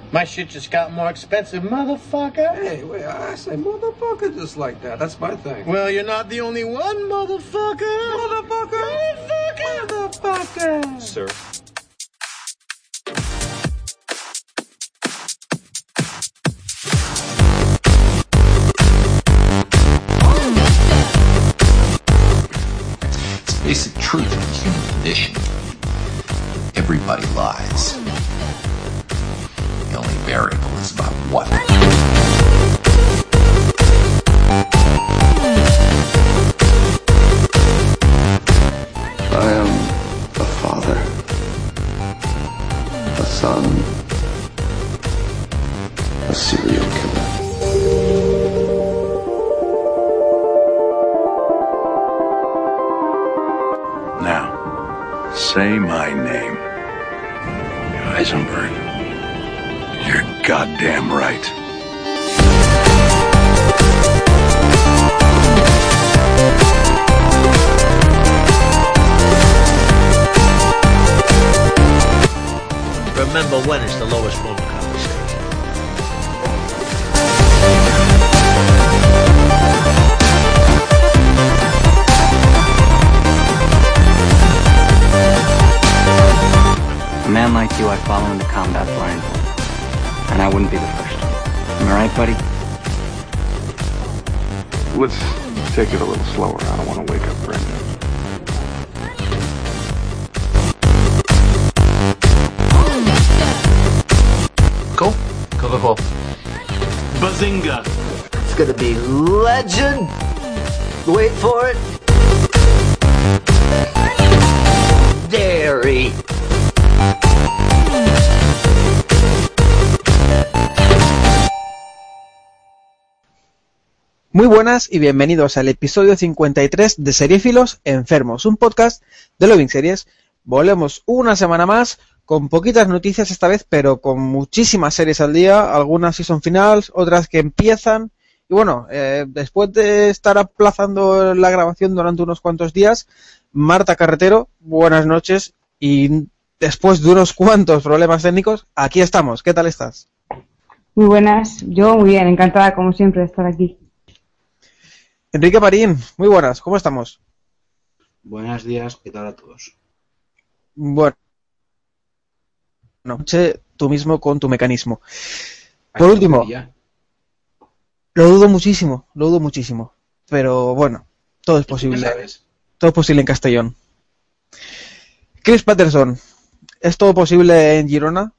My shit just got more expensive, motherfucker. Hey, wait, I say motherfucker just like that. That's my thing. Well, you're not the only one, motherfucker. Motherfucker. Motherfucker. Motherfucker. Sir. It's basic truth of the human condition. Everybody lies. The only variable is about what. I am a father, a son, a serial killer. Now, say my name. Heisenberg. You're goddamn right. Remember when is the lowest moment conversation. A man like you I'd follow into combat blindly. And I wouldn't be the first. Am I right, buddy? Let's take it a little slower. I don't want to wake up Brenda. Cool. Cool. Bazinga! It's gonna be legend. Wait for it. Dairy. Muy buenas y bienvenidos al episodio 53 de Seriéfilos Enfermos, un podcast de Loving Series. Volvemos una semana más con poquitas noticias esta vez, pero con muchísimas series al día, algunas season finals, otras que empiezan. Y bueno, después de estar aplazando la grabación durante unos cuantos días, Marta Carretero, buenas noches, y después de unos cuantos problemas técnicos, aquí estamos. ¿Qué tal estás? Muy buenas, yo muy bien, encantada como siempre de estar aquí. Enrique Marín, muy buenas, ¿cómo estamos? Buenos días, ¿qué tal a todos? Bueno, tú mismo con tu mecanismo. Por último, lo dudo muchísimo, pero bueno, todo es posible. Todo es posible en Castellón. Chris Patterson, ¿es todo posible en Girona?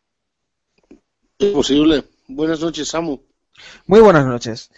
Es posible. Buenas noches, Samu. Muy buenas noches.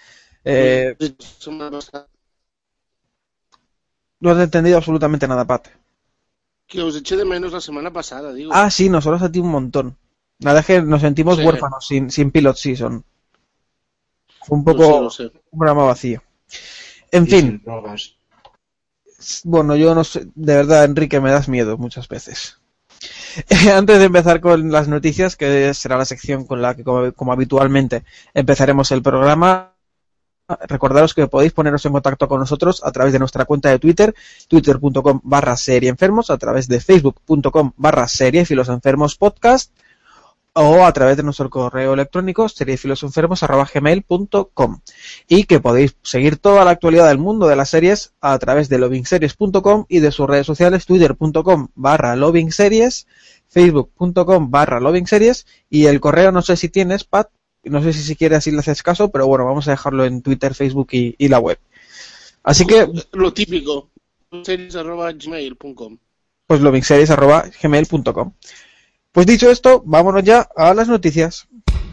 No has entendido absolutamente nada, Pat. Que os eché de menos la semana pasada, digo. Ah, sí, nosotros a ti un montón. Nada, es que nos sentimos Sí. huérfanos sin Pilot Season. Fue un poco Lo sé. un programa vacío. En fin. Bueno, yo no sé, de verdad, Enrique, me das miedo muchas veces. Antes de empezar con las noticias, que será la sección con la que, como habitualmente, empezaremos el programa, recordaros que podéis poneros en contacto con nosotros a través de nuestra cuenta de Twitter, twitter.com/serieenfermos, a través de facebook.com/seriefilosenfermospodcast o a través de nuestro correo electrónico seriefilosenfermos@gmail.com, y que podéis seguir toda la actualidad del mundo de las series a través de lovingseries.com y de sus redes sociales, twitter.com/lovingseries, facebook.com/lovingseries, y el correo no sé si tienes, Pat, no sé si quieres, si le haces caso, pero bueno, vamos a dejarlo en Twitter, Facebook y la web. Así que Lo típico, series@gmail.com. pues lovingseries@gmail.com. Pues dicho esto, vámonos ya a las noticias.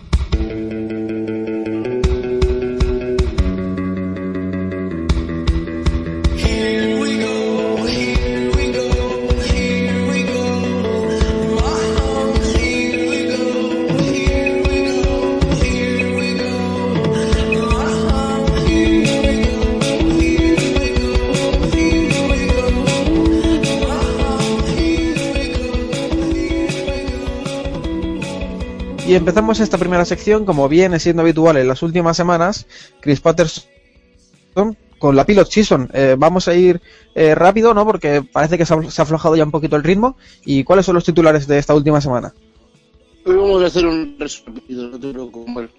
Y empezamos esta primera sección, como viene siendo habitual en las últimas semanas, Chris Patterson con la Pilot Season. Vamos a ir rápido, ¿no? Porque parece que se ha aflojado ya un poquito el ritmo. ¿Y cuáles son los titulares de esta última semana? Hoy vamos a hacer un resumen rápido, no te preocupes.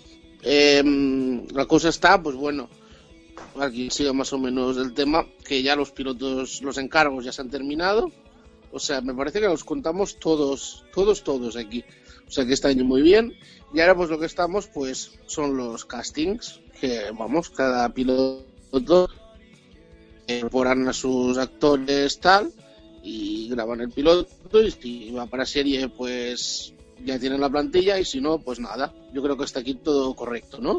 La cosa está, pues bueno, aquí sigue más o menos el tema, que ya los pilotos, los encargos ya se han terminado. O sea, me parece que los contamos todos aquí. O sea, que está yendo muy bien. Y ahora pues lo que estamos, pues, son los castings, que vamos, cada piloto incorporan a sus actores tal, y graban el piloto, y si va para serie, pues ya tienen la plantilla, y si no, pues nada. Yo creo que está aquí todo correcto, ¿no?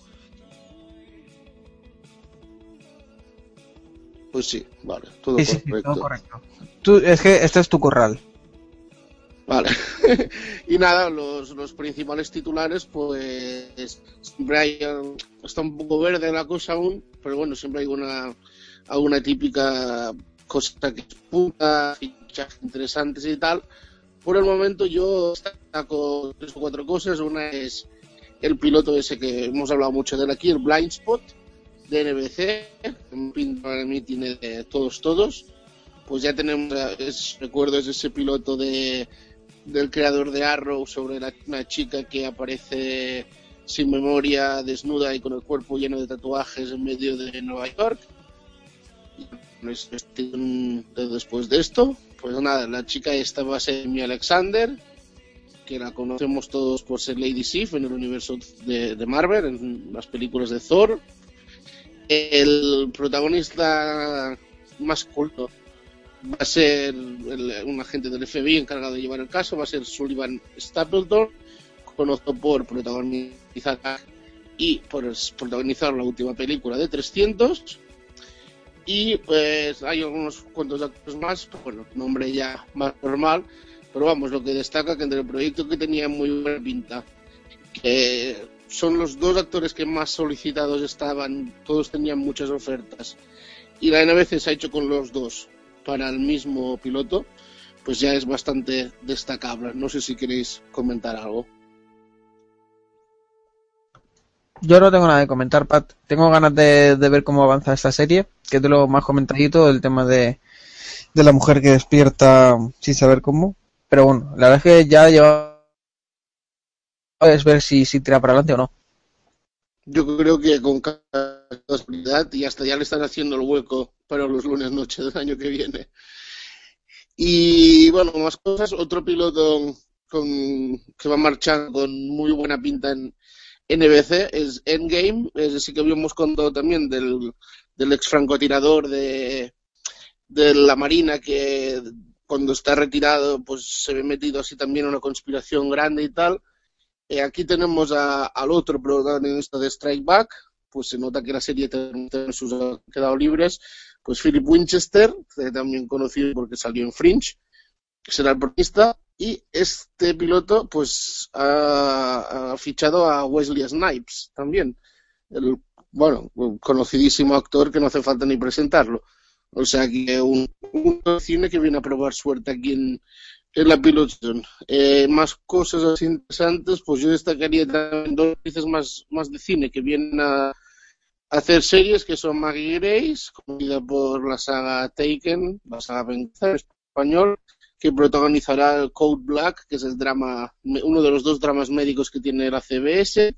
Pues sí, vale, todo Sí, correcto. sí, todo correcto. Es que este es tu corral. Vale. Y nada, los principales titulares, pues siempre hay, está un poco verde la cosa aún, pero bueno, siempre hay alguna típica cosa que es puta, fichajes interesantes y tal. Por el momento yo destaco 3 o 4 cosas. Una es el piloto ese que hemos hablado mucho de él aquí, el Blind Spot de NBC, que para mí tiene de todos. Pues ya tenemos, recuerdo, es ese piloto del creador de Arrow sobre una chica que aparece sin memoria, desnuda y con el cuerpo lleno de tatuajes en medio de Nueva York. Después de esto, pues nada, la chica esta va a ser Amy Alexander, que la conocemos todos por ser Lady Sif en el universo de Marvel, en las películas de Thor. El protagonista masculino va a ser un agente del FBI encargado de llevar el caso, va a ser Sullivan Stapleton, conocido por protagonizar la última película de 300. Y pues hay algunos cuantos actores más, bueno, nombre ya más normal, pero vamos, lo que destaca que entre el proyecto que tenía muy buena pinta, que son los 2 actores que más solicitados estaban, todos tenían muchas ofertas, y la NBC se ha hecho con los 2 para el mismo piloto, pues ya es bastante destacable. No sé si queréis comentar algo. Yo no tengo nada que comentar, Pat. Tengo ganas de ver cómo avanza esta serie, que es de lo más comentadito, el tema de la mujer que despierta sin saber cómo. Pero bueno, la verdad es que ya lleva es ver si tira para adelante o no. Yo creo que con casualidad y hasta ya le están haciendo el hueco para los lunes noche del año que viene. Y bueno, más cosas. Otro piloto que va marchando con muy buena pinta en NBC es Endgame, es decir, que habíamos contado también del ex francotirador de la Marina, que cuando está retirado pues se ve metido así también en una conspiración grande y tal. Aquí tenemos al otro protagonista de Strike Back, pues se nota que la serie sus ha quedado libres, pues Philip Winchester, también conocido porque salió en Fringe, que será el protagonista. Y este piloto pues ha fichado a Wesley Snipes también, el conocidísimo actor que no hace falta ni presentarlo. O sea que un cine que viene a probar suerte aquí en la pilotación. Más cosas así interesantes, pues yo destacaría también 2 actrices más de cine que vienen a hacer series, que son Maggie Grace, conocida por la saga Taken, la saga Venganza en español, que protagonizará el Code Black, que es el drama, uno de los 2 dramas médicos que tiene la CBS,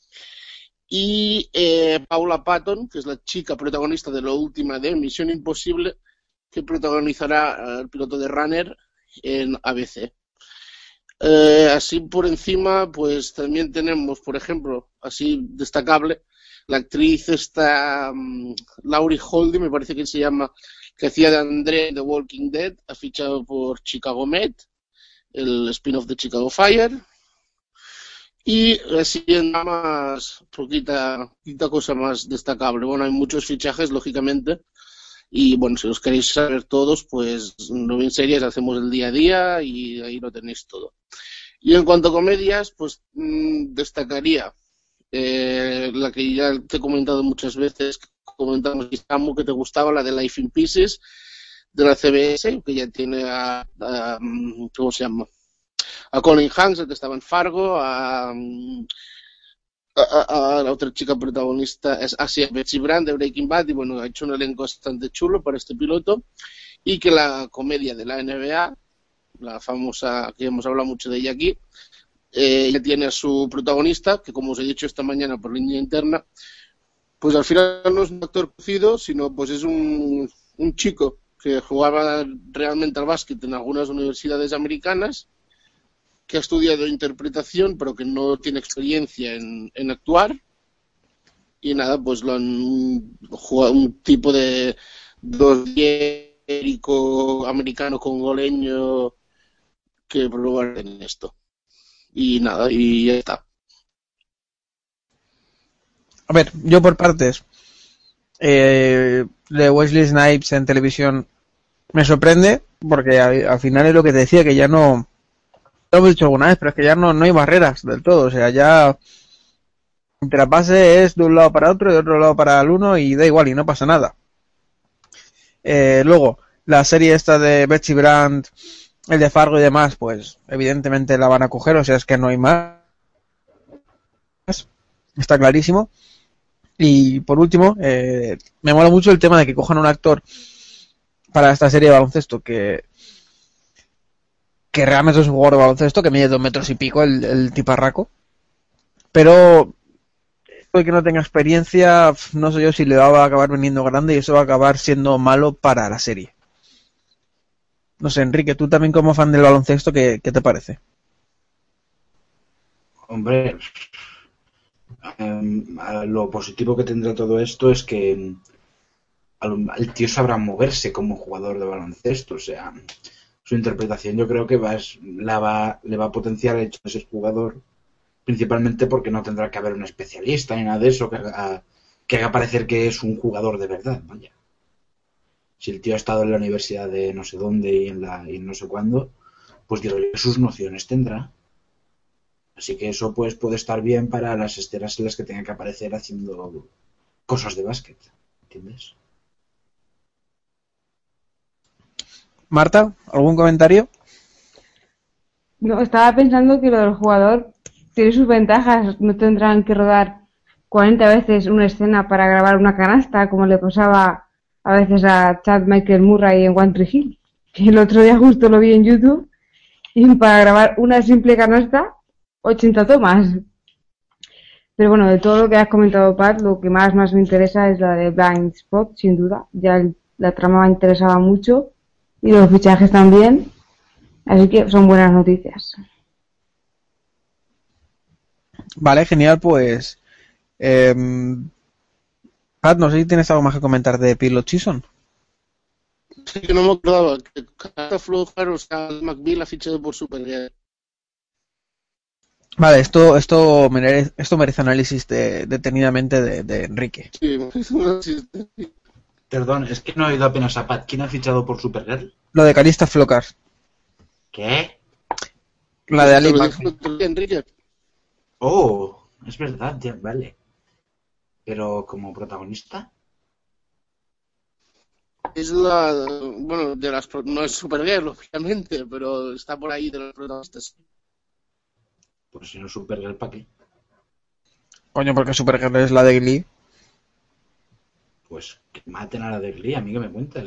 y Paula Patton, que es la chica protagonista de la última de Misión Imposible, que protagonizará el piloto de Runner en ABC. Así por encima, pues también tenemos, por ejemplo, así destacable, la actriz esta Laurie Holden, me parece que se llama, que hacía de André en The Walking Dead, ha fichado por Chicago Med, el spin-off de Chicago Fire. Y así nada más, poquita cosa más destacable. Bueno, hay muchos fichajes, lógicamente, y bueno, si os queréis saber todos, pues no bien series, hacemos el día a día y ahí lo tenéis todo. Y en cuanto a comedias, pues destacaría la que ya te he comentado muchas veces, comentamos que te gustaba, la de Life in Pieces de la CBS, que ya tiene ¿cómo se llama? A Colin Hanks, el que estaba en Fargo, a la otra chica protagonista es Betsy Brand de Breaking Bad, y bueno, ha hecho un elenco bastante chulo para este piloto. Y que la comedia de la NBA, la famosa, que hemos hablado mucho de ella aquí, ya tiene a su protagonista, que como os he dicho esta mañana por línea interna, pues al final no es un actor conocido, sino pues es un chico que jugaba realmente al básquet en algunas universidades americanas, que ha estudiado interpretación, pero que no tiene experiencia en actuar. Y nada, pues lo han jugado un tipo de dosdiérico americano congoleño que probar en esto. Y nada, y ya está. A ver, yo por partes. De Wesley Snipes en televisión me sorprende, porque al final es lo que te decía, que ya no... Lo hemos dicho alguna vez, pero es que ya no hay barreras del todo. O sea, ya... Entre la base es de un lado para otro y de otro lado para el uno y da igual y no pasa nada. Luego, la serie esta de Betsy Brandt, el de Fargo y demás, pues evidentemente la van a coger, o sea, es que no hay más. Está clarísimo. Y por último, me mola mucho el tema de que cojan un actor para esta serie de baloncesto que realmente es un jugador de baloncesto, que mide 2 metros y pico el tiparraco. Pero el que no tenga experiencia, no sé yo si le va a acabar veniendo grande y eso va a acabar siendo malo para la serie. No sé, Enrique, tú también como fan del baloncesto, ¿qué te parece? Hombre, lo positivo que tendrá todo esto es que el tío sabrá moverse como jugador de baloncesto, o sea, su interpretación yo creo que le va a potenciar el hecho de ser jugador, principalmente porque no tendrá que haber un especialista ni nada de eso que haga parecer que es un jugador de verdad, vaya. Si el tío ha estado en la universidad de no sé dónde y en no sé cuándo, pues digo yo, sus nociones tendrá. Así que eso pues puede estar bien para las escenas en las que tenga que aparecer haciendo cosas de básquet, ¿entiendes? Marta, ¿algún comentario? No, estaba pensando que lo del jugador tiene sus ventajas. No tendrán que rodar 40 veces una escena para grabar una canasta, como le pasaba a veces a Chad Michael Murray en One Tree Hill. Que el otro día justo lo vi en YouTube y para grabar una simple canasta, 80 tomas. Pero bueno, de todo lo que has comentado, Pat, lo que más me interesa es la de Blind Spot, sin duda. Ya la trama me interesaba mucho y los fichajes también. Así que son buenas noticias. Vale, genial, pues... Pat, no sé si tienes algo más que comentar de Pilot Season. Sí, que no me acordaba que Carta Flojar, o sea, McBeal ha fichado por Supergirl. Vale, esto merece análisis detenidamente de Enrique. Sí, Perdón, es que no he oído apenas a Pat. ¿Quién ha fichado por Supergirl? Lo de Calista Flockhart. ¿Qué? La de Ali Enrique. Oh, es verdad, ya, vale. Pero como protagonista. Es bueno, no es Supergirl, obviamente, pero está por ahí de los protagonistas. Pues si no Supergirl, ¿para qué? Coño, porque Supergirl es la de Glee. Pues que maten a la de Glee, a mí que me cuentas.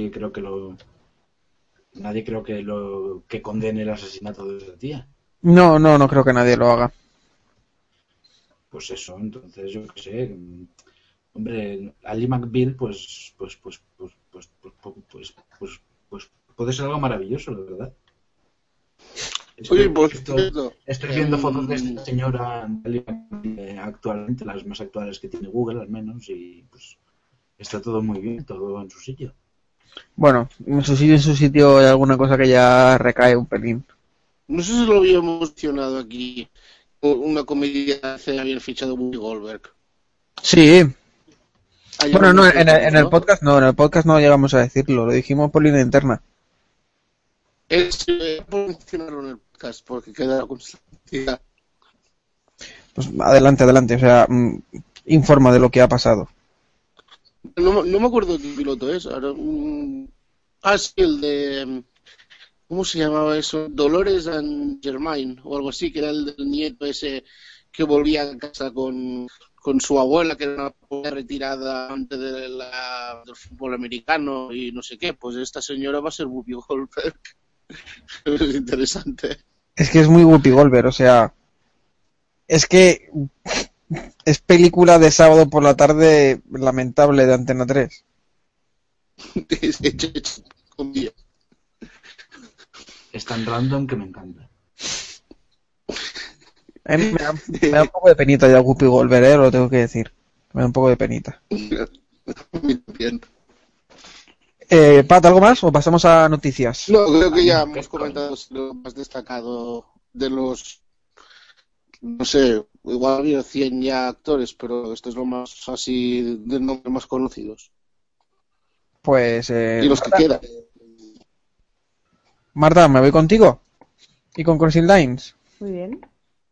Nadie creo que condene el asesinato de esa tía. No creo que nadie lo haga. Pues eso, entonces yo qué sé. Hombre, Ali McBeal, pues puede ser algo maravilloso, la verdad. Oye, por cierto, estoy viendo fotos de esta señora actualmente, las más actuales que tiene Google al menos, y pues está todo muy bien, todo en su sitio. Bueno, en su sitio hay alguna cosa que ya recae un pelín. No sé si lo habíamos mencionado aquí. Una comedia se habían fichado Whoopi Goldberg. Sí. Bueno, no, en el podcast no llegamos a decirlo, lo dijimos por línea interna. Puedo mencionarlo en el podcast porque queda constancia. Pues adelante, o sea, informa de lo que ha pasado. No me acuerdo de qué piloto es. Ahora, sí, el de... ¿Cómo se llamaba eso? Dolores and Germain, o algo así, que era el del nieto ese que volvía a casa con su abuela, que era una retirada antes del fútbol americano y no sé qué. Pues esta señora va a ser Whoopi Goldberg. Es interesante. Es que es muy Whoopi Goldberg, o sea, es que es película de sábado por la tarde lamentable de Antena 3. Es tan random que me encanta. A mí me da un poco de penita ya Whoopi Goldberg, lo tengo que decir. Me da un poco de penita. Bien. Pat, ¿algo más o pasamos a noticias? No, creo que ya hemos comentado lo más destacado de los, no sé, igual había 100 ya actores, pero esto es lo más así de nombres más conocidos. Pues y los Marta, que quedan. Marta, me voy contigo y con Crossing Lines. Muy bien.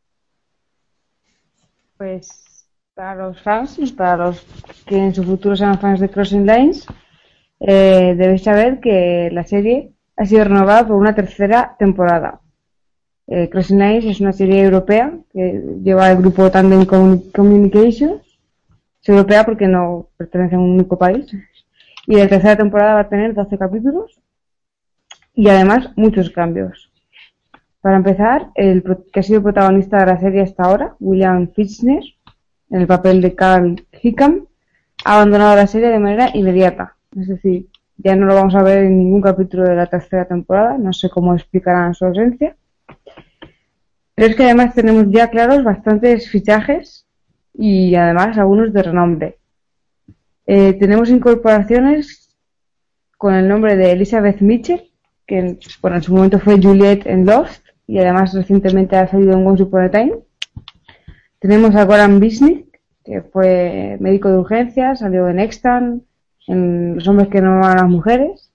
Pues para los fans, para los que en su futuro sean fans de Crossing Lines, debéis saber que la serie ha sido renovada por una tercera temporada. Crossing Lines es una serie europea que lleva el grupo Tandem Communications. Es europea porque no pertenece a un único país. Y la tercera temporada va a tener 12 capítulos y además muchos cambios. Para empezar, el que ha sido protagonista de la serie hasta ahora, William Fichtner, en el papel de Carl Hickam, ha abandonado la serie de manera inmediata. Es decir, ya no lo vamos a ver en ningún capítulo de la tercera temporada. No sé cómo explicarán su ausencia. Pero es que además tenemos ya claros bastantes fichajes y además algunos de renombre. Tenemos incorporaciones con el nombre de Elizabeth Mitchell, que en su momento fue Juliet en Lost y además recientemente ha salido en Once Upon a Time. Tenemos a Goran Visnik, que fue médico de urgencias, salió en Extant, en Los hombres que no aman a las mujeres.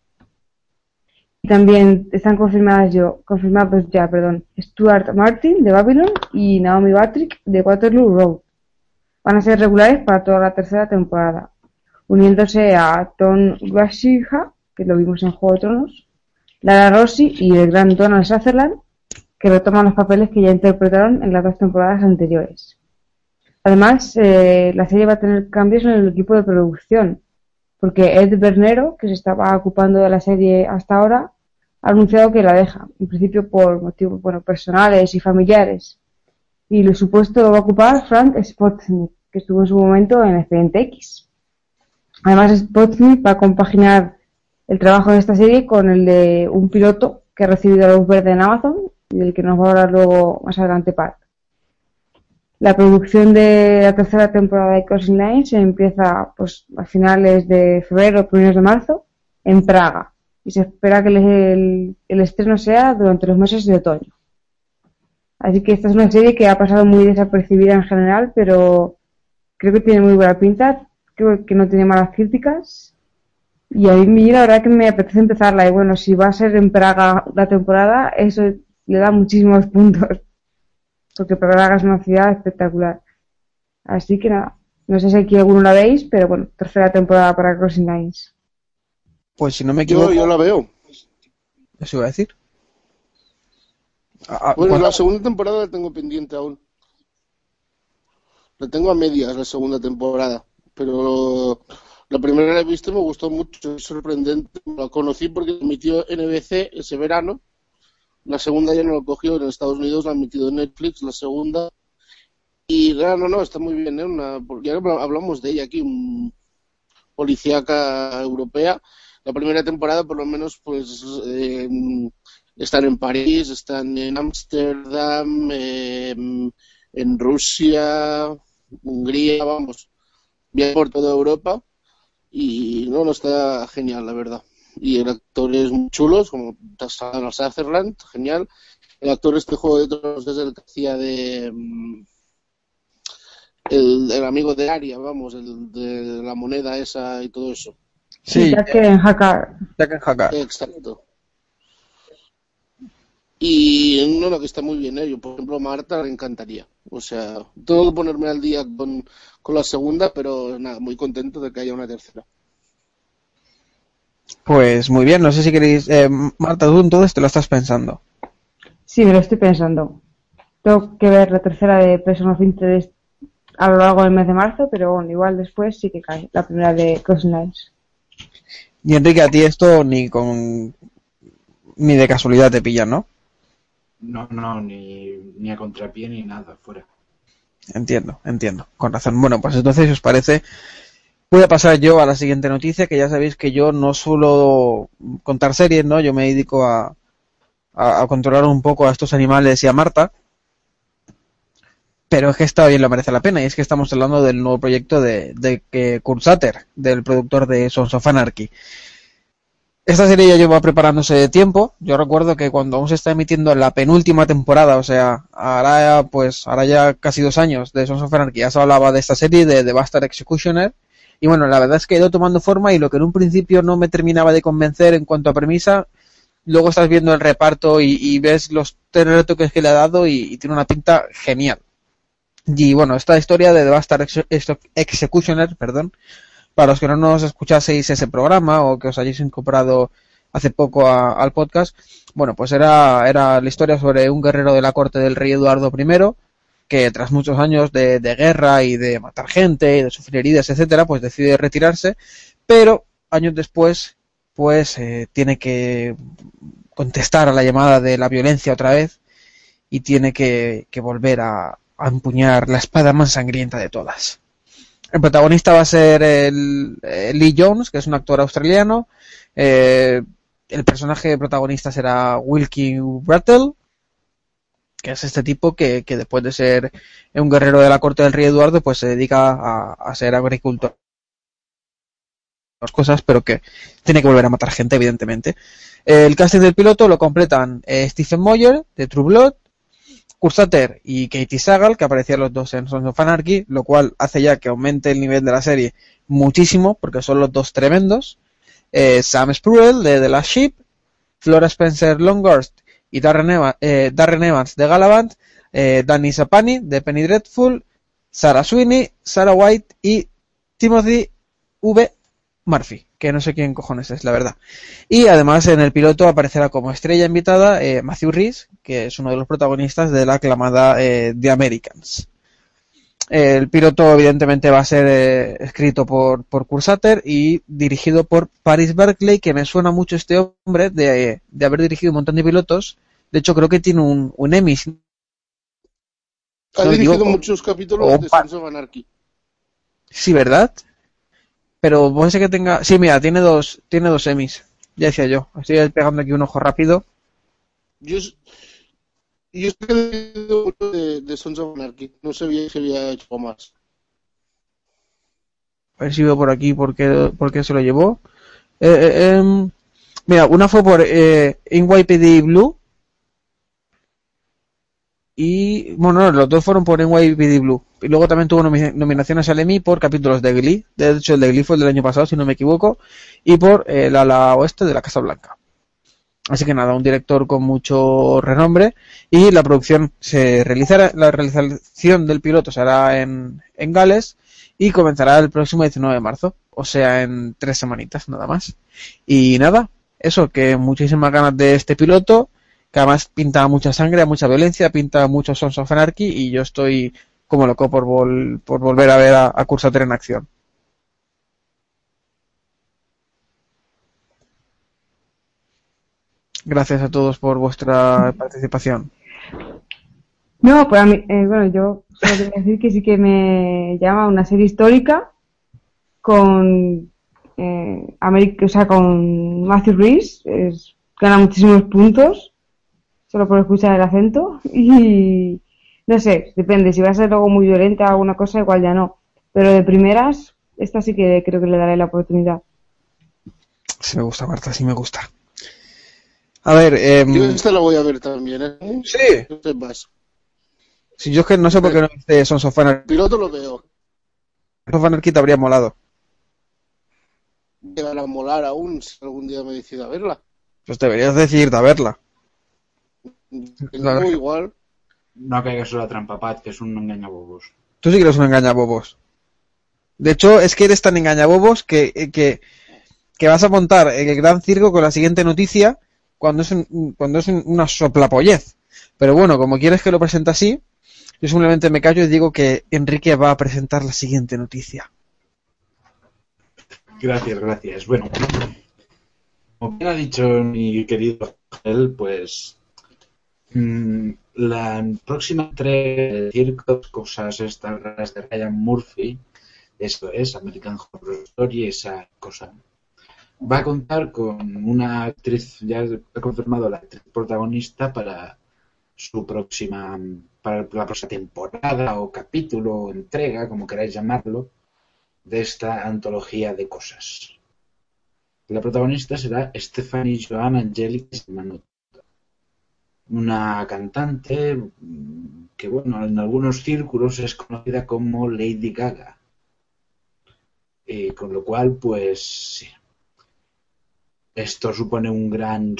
Y también están confirmados ya, Stuart Martin de Babylon y Naomi Patrick de Waterloo Road. Van a ser regulares para toda la tercera temporada, uniéndose a Tom Rushia, que lo vimos en Juego de Tronos, Lara Rossi y el gran Donald Sutherland, que retoman los papeles que ya interpretaron en las 2 temporadas anteriores. Además, la serie va a tener cambios en el equipo de producción, porque Ed Bernero, que se estaba ocupando de la serie hasta ahora, ha anunciado que la deja, en principio por motivos personales y familiares. Y su puesto lo va a ocupar Frank Spotnik, que estuvo en su momento en Expediente X. Además, Spotnik va a compaginar el trabajo de esta serie con el de un piloto que ha recibido la luz verde en Amazon y del que nos va a hablar luego más adelante Pat. La producción de la tercera temporada de Crossing Lines empieza a finales de febrero o primeros de marzo en Praga y se espera que el estreno sea durante los meses de otoño. Así que esta es una serie que ha pasado muy desapercibida en general, pero creo que tiene muy buena pinta, creo que no tiene malas críticas y a mí la verdad que me apetece empezarla y bueno, si va a ser en Praga la temporada, eso le da muchísimos puntos. Porque Praga es una ciudad espectacular. Así que nada, no sé si aquí alguno la veis, pero bueno, tercera temporada para Crossing Lines. Pues si no me equivoco... Yo la veo. Eso iba a decir. Bueno, la segunda temporada la tengo pendiente aún. La tengo a medias, la segunda temporada. Pero la primera la he visto y me gustó mucho, es sorprendente. La conocí porque la emitió NBC ese verano. La segunda ya no lo cogió en Estados Unidos, la han metido en Netflix, la segunda. Y no, está muy bien, ya hablamos de ella aquí, policíaca europea. La primera temporada, por lo menos, pues están en París, están en Ámsterdam, en Rusia, Hungría, vamos, viajan por toda Europa. Y no, está genial, la verdad. Y el actor es muy chulo, como Donald Sutherland, genial. El actor Juego de Tronos es el que hacía de el amigo de Arya, vamos, el de la moneda esa y todo eso. Sí, Jaqen H'ghar. Exacto. Y no, que está muy bien, Yo, por ejemplo, Marta le encantaría. O sea, tengo que ponerme al día con la segunda, pero nada, muy contento de que haya una tercera. Pues muy bien, no sé si queréis... Marta, tú entonces te lo estás pensando. Sí, me lo estoy pensando. Tengo que ver la tercera de Person of Interest a lo largo del mes de marzo, pero bueno, igual después sí que cae la primera de Crossing Lines. Y Enrique, a ti esto ni de casualidad te pillan, ¿no? No, ni a contrapié ni nada, fuera. Entiendo, con razón. Bueno, pues entonces, si os parece, voy a pasar yo a la siguiente noticia, que ya sabéis que yo no suelo contar series, ¿no? Yo me dedico a controlar un poco a estos animales y a Marta, pero es que esta bien lo merece la pena, y es que estamos hablando del nuevo proyecto de Kurt Sutter, del productor de Sons of Anarchy. Esta serie ya lleva preparándose de tiempo. Yo recuerdo que cuando aún se está emitiendo la penúltima temporada, o sea, ahora ya casi 2 años de Sons of Anarchy, ya se hablaba de esta serie, de The Bastard Executioner, y bueno, la verdad es que ha ido tomando forma, y lo que en un principio no me terminaba de convencer en cuanto a premisa, luego estás viendo el reparto y ves los retoques que le ha dado y tiene una pinta genial. Y bueno, esta historia de The Bastard Executioner, para los que no nos escuchaseis ese programa o que os hayáis incorporado hace poco al podcast, bueno, pues era la historia sobre un guerrero de la corte del rey Eduardo I, que tras muchos años de guerra y de matar gente y de sufrir heridas, etcétera, pues decide retirarse, pero años después pues tiene que contestar a la llamada de la violencia otra vez y tiene que volver a empuñar la espada más sangrienta de todas. El protagonista va a ser Lee Jones, que es un actor australiano. El personaje protagonista será Wilkie Brattle, que es este tipo que después de ser un guerrero de la corte del rey Eduardo, pues se dedica a ser agricultor. Cosas, pero que tiene que volver a matar gente, evidentemente. El casting del piloto lo completan Stephen Moyer, de True Blood, Kurt Sutter y Katie Sagal, que aparecían los dos en Sons of Anarchy, lo cual hace ya que aumente el nivel de la serie muchísimo, porque son los dos tremendos. Sam Spruill, de The Last Ship, Flora Spencer Longhurst y Darren Evans, de Galavant, Danny Sapani, de Penny Dreadful, Sarah Sweeney, Sarah White y Timothy V. Murphy, que no sé quién cojones es, la verdad. Y además en el piloto aparecerá como estrella invitada Matthew Rhys, que es uno de los protagonistas de la aclamada The Americans. El piloto evidentemente va a ser escrito por Kurt Sutter y dirigido por Paris Berkeley, que me suena mucho este hombre de haber dirigido un montón de pilotos. De hecho creo que tiene un Emmy. Ha dirigido muchos capítulos de Sons of Anarchy. Sí, ¿verdad? Pero puede ser que tenga... Sí, mira, tiene dos Emmys. Ya decía yo. Estoy pegando aquí un ojo rápido. Yo estoy leyendo mucho de Sons of Anarchy. No sabía que había hecho más. A ver si veo por aquí por qué se lo llevó. Mira, una fue por NYPD Blue. Y bueno, los dos fueron por NYPD Blue. Y luego también tuvo nominaciones al Emmy por capítulos de Glee. De hecho, el de Glee fue el del año pasado, si no me equivoco. Y por el ala oeste de la Casa Blanca. Así que nada, un director con mucho renombre. Y la producción la realización del piloto se hará en Gales. Y comenzará el próximo 19 de marzo. O sea, en 3 semanitas nada más. Y nada, eso, que muchísimas ganas de este piloto. Que además pinta mucha sangre, mucha violencia, pinta mucho Sons of Anarchy y yo estoy como loco por volver a ver a Kurt Sutter en acción. Gracias a todos por vuestra participación. No, pues a mí, bueno, yo solo quería decir que sí que me llama una serie histórica con con Matthew Rhys, gana muchísimos puntos. Solo por escuchar el acento y no sé, depende, si va a ser algo muy violenta o alguna cosa igual ya no, pero de primeras esta sí que creo que le daré la oportunidad. Sí me gusta, Marta, sí me gusta. A ver, yo esta la voy a ver también, ¿eh? Sí. No sé más. Si yo es que no sé por qué no viste Sons of Anarchy. Piloto lo veo. Sons of Anarchy te habría molado. Me van a molar aún si algún día me decido a verla. Pues deberías decidirte a verla. Claro. Igual. No caigas en la trampa, Pat, que es un engañabobos. Tú sí que eres un engañabobos. De hecho, es que eres tan engañabobos que vas a montar el gran circo con la siguiente noticia cuando es una soplapollez. Pero bueno, como quieres que lo presente así, yo simplemente me callo y digo que Enrique va a presentar la siguiente noticia. Gracias. Bueno, como bien ha dicho mi querido Ángel, pues La próxima entrega de Circos, cosas estas raras de Ryan Murphy, eso es, American Horror Story, esa cosa, va a contar con una actriz, ya he confirmado la actriz protagonista para la próxima temporada o capítulo o entrega, como queráis llamarlo, de esta antología de cosas. La protagonista será Stephanie Joan Angelica Simanot, una cantante que, bueno, en algunos círculos es conocida como Lady Gaga. Con lo cual, pues, sí. Esto supone un gran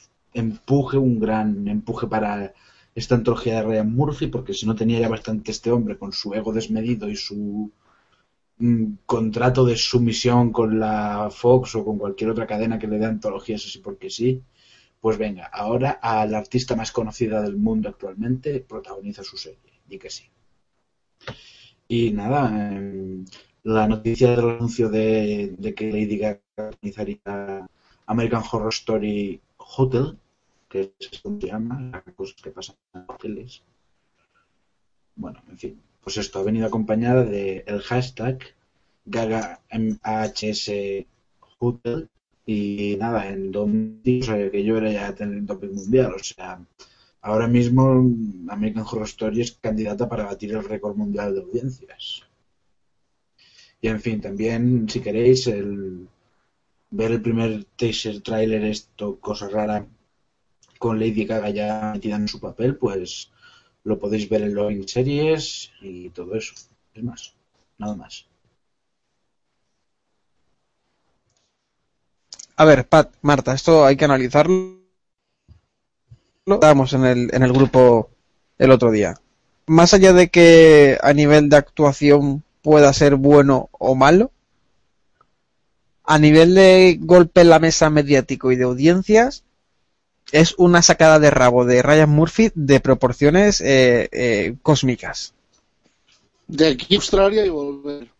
empuje para esta antología de Ryan Murphy, porque si no tenía ya bastante este hombre con su ego desmedido y su contrato de sumisión con la Fox o con cualquier otra cadena que le dé antologías así porque sí, pues venga, ahora a la artista más conocida del mundo actualmente protagoniza su serie, y que sí. Y nada, la noticia del anuncio de que Lady Gaga protagonizaría American Horror Story Hotel, que es como se llama, las cosas que pasan en hoteles. Bueno, en fin, pues esto ha venido acompañada del hashtag GagaMHS Hotel y nada, en 2000, o sea, que yo era ya tener topic mundial, o sea, ahora mismo American Horror Story es candidata para batir el récord mundial de audiencias. Y en fin, también si queréis ver el primer teaser trailer, esto, cosa rara, con Lady Gaga ya metida en su papel, pues lo podéis ver en Loving Series y todo eso. Es más, nada más. A ver, Pat, Marta, esto hay que analizarlo. Estábamos en el grupo el otro día. Más allá de que a nivel de actuación pueda ser bueno o malo, a nivel de golpe en la mesa mediático y de audiencias, es una sacada de rabo de Ryan Murphy de proporciones cósmicas. De aquí a Australia y volver.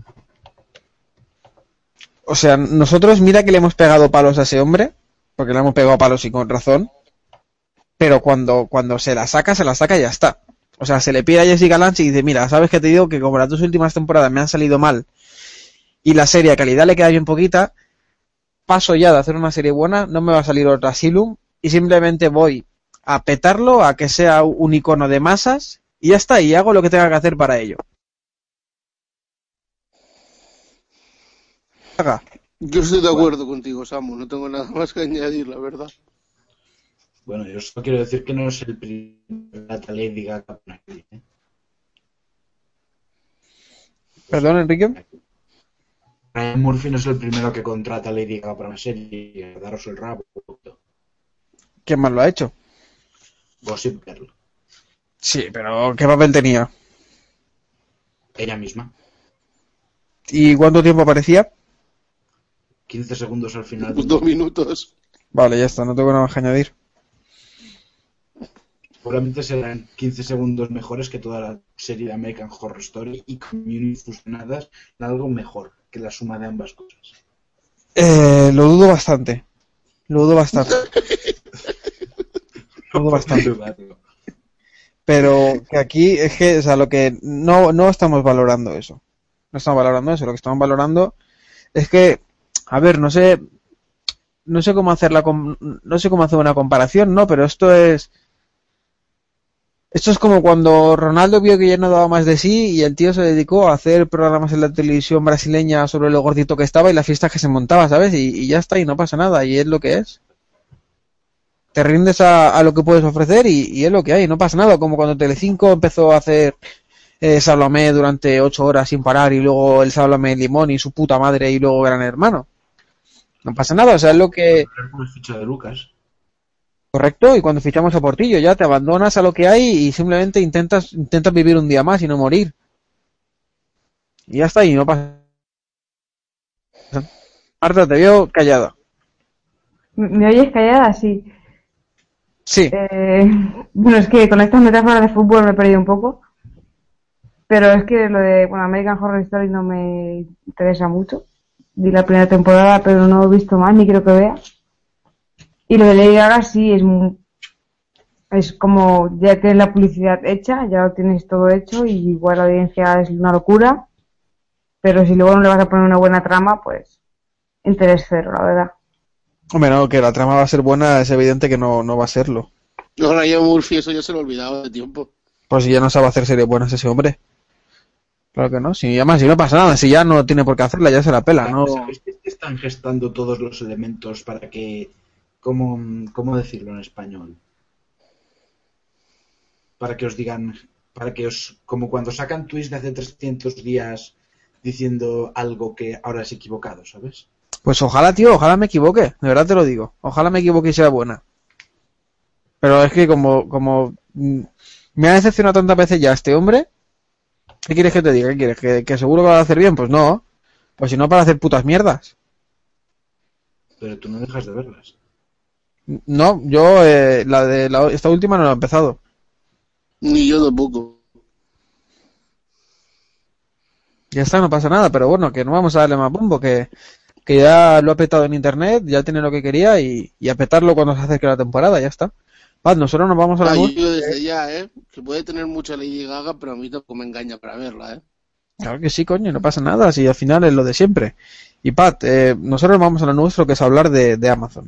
O sea, nosotros mira que le hemos pegado palos a ese hombre, porque le hemos pegado palos y con razón, pero cuando se la saca y ya está. O sea, se le pide a Jessica Lange y dice, mira, ¿sabes qué te digo? Que como las 2 últimas temporadas me han salido mal y la serie a calidad le queda bien poquita, paso ya de hacer una serie buena, no me va a salir otra Asylum y simplemente voy a petarlo, a que sea un icono de masas y ya está, y hago lo que tenga que hacer para ello. Yo estoy de acuerdo contigo, Samu, no tengo nada más que añadir, la verdad. Bueno, yo solo quiero decir que no es el primer Lady Gaga. ¿Perdón, Enrique? Ryan Murphy no es el primero que contrata a Lady Gaga para una serie, daros el rabo. ¿Quién más lo ha hecho? Gossip Girl. Sí, pero ¿qué papel tenía? Ella misma. ¿Y cuánto tiempo aparecía? 15 segundos al final. 2 minutos. Vale, ya está, no tengo nada más que añadir. Seguramente serán 15 segundos mejores que toda la serie de American Horror Story y Community fusionadas en algo mejor que la suma de ambas cosas. Lo dudo bastante. Lo dudo bastante. Pero que aquí es que, o sea, lo que no estamos valorando eso. No estamos valorando eso. Lo que estamos valorando es que, a ver, no sé cómo hacer una comparación, ¿no? Pero esto es como cuando Ronaldo vio que ya no daba más de sí y el tío se dedicó a hacer programas en la televisión brasileña sobre lo gordito que estaba y las fiestas que se montaba, ¿sabes? Y ya está, y no pasa nada, y es lo que es. Te rindes a lo que puedes ofrecer y es lo que hay, no pasa nada. Como cuando Telecinco empezó a hacer Sálvame durante 8 horas sin parar y luego el Sálvame Limón y su puta madre y luego Gran Hermano. No pasa nada, o sea, es lo que... ficha de Lucas. Correcto, y cuando fichamos a Portillo ya te abandonas a lo que hay y simplemente intentas vivir un día más y no morir. Y ya está, y no pasa. Marta, te veo callada. ¿Me oyes callada? Sí. Sí. Bueno, es que con estas metáforas de fútbol me he perdido un poco. Pero es que lo de American Horror Story no me interesa mucho. Vi la primera temporada, pero no he visto más, ni creo que vea. Y lo de Lady Gaga sí es Es como ya tienes la publicidad hecha, ya lo tienes todo hecho y igual la audiencia es una locura, pero si luego no le vas a poner una buena trama, pues interés cero, la verdad. Hombre, no, que la trama va a ser buena, es evidente que no va a serlo. Yo Ryan Murphy, eso ya se lo he olvidado de tiempo. Pues si ya no sabe hacer series buenas ese hombre. Claro que no, si además si no pasa nada, si ya no tiene por qué hacerla, ya se la pela, ¿no? ¿Sabéis que están gestando todos los elementos para que... ¿Cómo decirlo en español? Para que os digan... Para que os... Como cuando sacan tweets de hace 300 días diciendo algo que ahora es equivocado, ¿sabes? Pues ojalá, tío, ojalá me equivoque, de verdad te lo digo. Ojalá me equivoque y sea buena. Pero es que como me ha decepcionado tantas veces ya este hombre, ¿qué quieres que te diga? ¿Qué quieres? ¿Que seguro que lo va a hacer bien? Pues no. Pues si no, para hacer putas mierdas. Pero tú no dejas de verlas. No, yo esta última no la he empezado. Ni yo tampoco. Ya está, no pasa nada, pero bueno, que no vamos a darle más bombo, que ya lo ha petado en internet, ya tiene lo que quería y a petarlo cuando se acerque la temporada, ya está. Nosotros nos vamos a la yo desde ya, que puede tener mucha Lady Gaga, pero a mí tampoco me engaña para verla, Claro que sí, coño, no pasa nada, si al final es lo de siempre. Y Pat, nosotros vamos a lo nuestro, que es hablar de Amazon.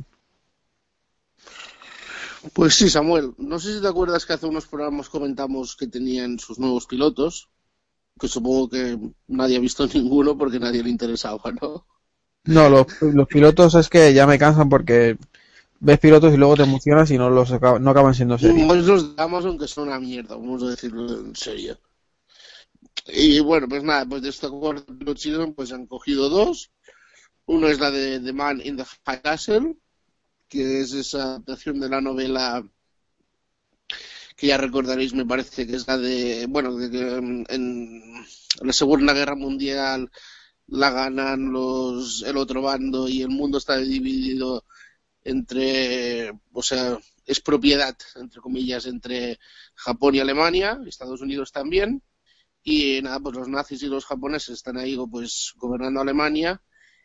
Pues sí, Samuel, no sé si te acuerdas que hace unos programas comentamos que tenían sus nuevos pilotos, que supongo que nadie ha visto ninguno porque nadie le interesaba, ¿no? No, los pilotos es que ya me cansan porque ves pilotos y luego te emocionas y no acaban siendo serios. Los de Amazon que son una mierda, vamos a decirlo en serio. Y bueno, pues nada, pues de este cuarto pilot season pues han cogido dos. Uno es la de The Man in the High Castle, que es esa adaptación de la novela que ya recordaréis, me parece que es la de, bueno, de que en la Segunda Guerra Mundial la ganan el otro bando y el mundo está dividido entre, o sea, es propiedad, entre comillas, entre Japón y Alemania, Estados Unidos también, y nada, pues los nazis y los japoneses están ahí pues gobernando Alemania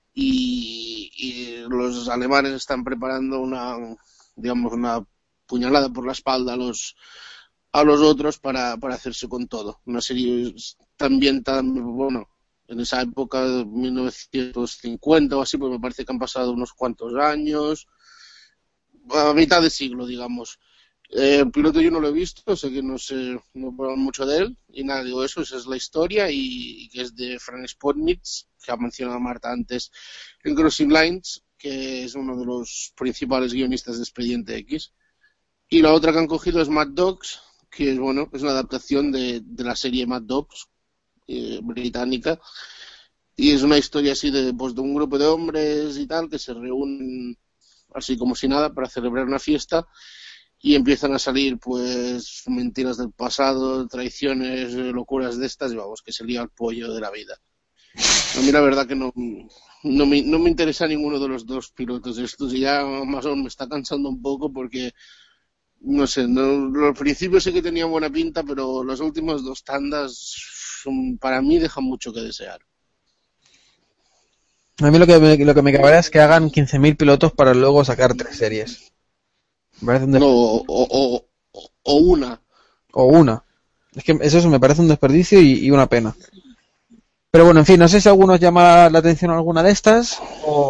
y los alemanes están preparando una puñalada por la espalda a los otros para hacerse con todo. Una serie también bueno, en esa época de 1950 o así, pues me parece que han pasado unos cuantos años, a mitad de siglo, digamos. El piloto yo no lo he visto, sé que no hablan mucho de él, y nada, digo eso, esa es la historia, y que es de Frank Spotnitz, que ha mencionado Marta antes, en Crossing Lines, que es uno de los principales guionistas de Expediente X. Y la otra que han cogido es Mad Dogs, que es, bueno, es una adaptación de la serie Mad Dogs, británica, y es una historia así de un grupo de hombres y tal, que se reúnen así como si nada para celebrar una fiesta, y empiezan a salir pues mentiras del pasado, traiciones, locuras de estas, y vamos, que se lía el pollo de la vida. A mí la verdad que no me interesa ninguno de los dos pilotos estos, y ya más o menos me está cansando un poco porque no sé, al principio sí que tenía buena pinta, pero las últimas dos tandas para mí dejan mucho que desear. A mí lo que me cabrea es que hagan 15.000 pilotos para luego sacar 3 series. Me parece un o una. O una. Es que eso me parece un desperdicio y una pena. Pero bueno, en fin, no sé si a algunos llama la atención alguna de estas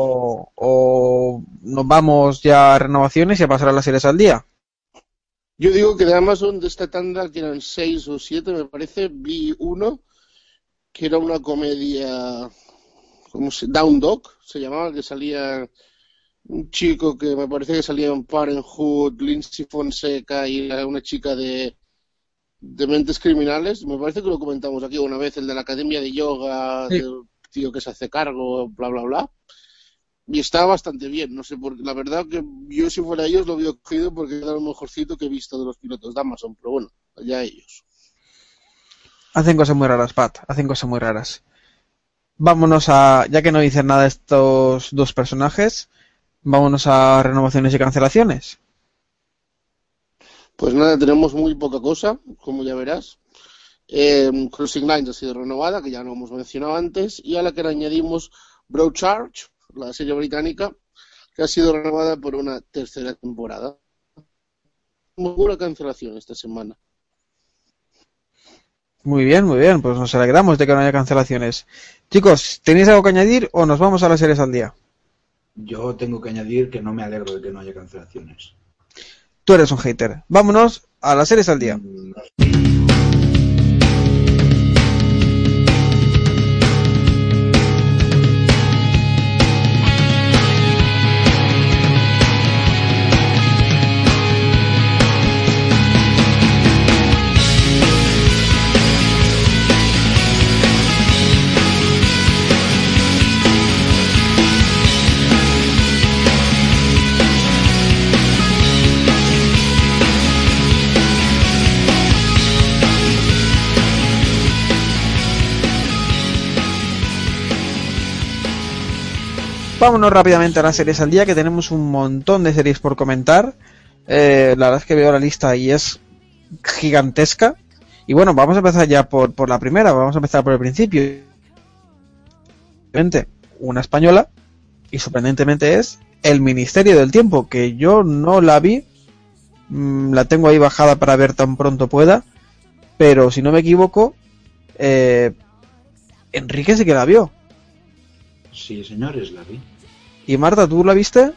o nos vamos ya a renovaciones y a pasar a las series al día. Yo digo que de Amazon, de esta tanda, que eran 6 o 7, me parece, vi uno que era una comedia, Down Dog, se llamaba, que salía un chico que me parece que salía en Parenthood, Lindsay Fonseca y una chica de Mentes Criminales. Me parece que lo comentamos aquí una vez, el de la academia de yoga, sí. Del tío que se hace cargo, bla, bla, bla. Y está bastante bien, no sé, porque la verdad que yo si fuera ellos lo hubiera cogido porque era lo mejorcito que he visto de los pilotos de Amazon, pero bueno, allá ellos. Hacen cosas muy raras, Pat, hacen cosas muy raras. Vámonos ya que no dicen nada de estos dos personajes, vámonos a renovaciones y cancelaciones. Pues nada, tenemos muy poca cosa, como ya verás. Crossing Lines ha sido renovada, que ya lo hemos mencionado antes, y a la que le añadimos Broadchurch, la serie británica, que ha sido renovada por una tercera temporada. ninguna cancelación esta semana. Muy bien, pues nos alegramos de que no haya cancelaciones. Chicos, ¿tenéis algo que añadir o nos vamos a las series al día? Yo tengo que añadir que no me alegro de que no haya cancelaciones. Tú eres un hater. Vámonos a las series al día. Vámonos rápidamente a las series al día, que tenemos un montón de series por comentar. La verdad es que veo la lista y es gigantesca. Y bueno, vamos a empezar ya por la primera, vamos a empezar por el principio. Una española, y sorprendentemente es El Ministerio del Tiempo, que yo no la vi, la tengo ahí bajada para ver tan pronto pueda, pero si no me equivoco, Enrique sí que la vio. Sí, señores, la vi. ¿Y Marta, tú la viste?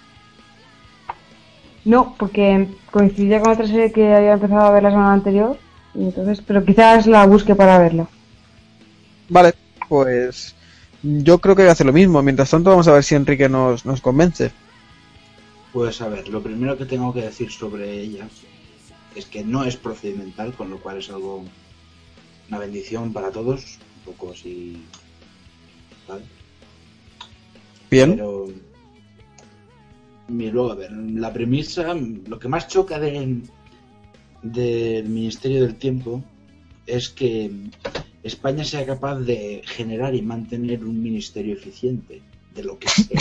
No, porque coincidía con otra serie que había empezado a ver la semana anterior, y entonces, pero quizás la busque para verla. Vale, pues yo creo que voy a hacer lo mismo. Mientras tanto vamos a ver si Enrique nos convence. Pues a ver, lo primero que tengo que decir sobre ella es que no es procedimental, con lo cual es algo, una bendición para todos, un poco así, ¿vale? Bien. Pero y luego, a ver, la premisa, lo que más choca del Ministerio del Tiempo es que España sea capaz de generar y mantener un ministerio eficiente, de lo que sea.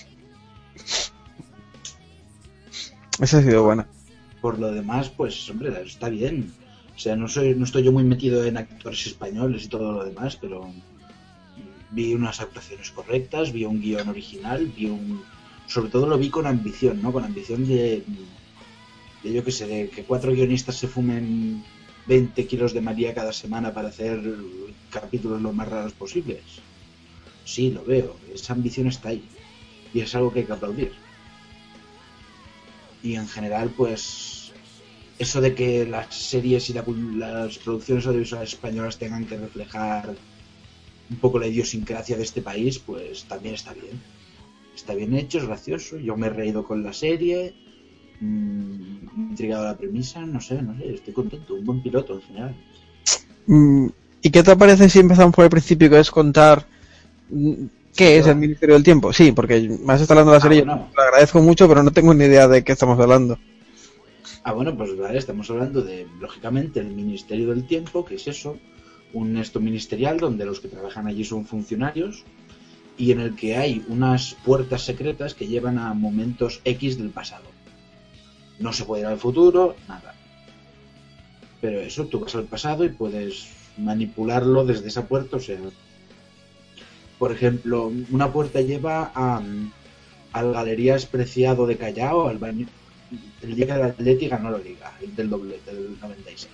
Esa ha sido buena. Por lo demás, pues, hombre, está bien. O sea, no estoy yo muy metido en actores españoles y todo lo demás, pero vi unas actuaciones correctas, vi un guión original, sobre todo lo vi con ambición, ¿no? Con ambición de yo qué sé, de que 4 guionistas se fumen 20 kilos de María cada semana para hacer capítulos lo más raros posibles. Sí, lo veo, esa ambición está ahí y es algo que hay que aplaudir. Y en general, pues, eso de que las series y las producciones audiovisuales españolas tengan que reflejar un poco la idiosincrasia de este país, pues también está bien. Está bien hecho, es gracioso. Yo me he reído con la serie, me he intrigado la premisa, no sé, estoy contento. Un buen piloto en general. ¿Y qué te parece si empezamos por el principio, que es contar qué es el Ministerio del Tiempo? Sí, porque me has estado hablando de la serie, bueno. Yo lo agradezco mucho, pero no tengo ni idea de qué estamos hablando. Bueno, pues vale, estamos hablando de, lógicamente, el Ministerio del Tiempo, que es eso, un esto ministerial donde los que trabajan allí son funcionarios y en el que hay unas puertas secretas que llevan a momentos X del pasado. No se puede ir al futuro, nada. Pero eso, tú vas al pasado y puedes manipularlo desde esa puerta, o sea, por ejemplo, una puerta lleva al Galerías Preciado de Callao, al baño, el día que el Atleti ganó la Liga, el del 96.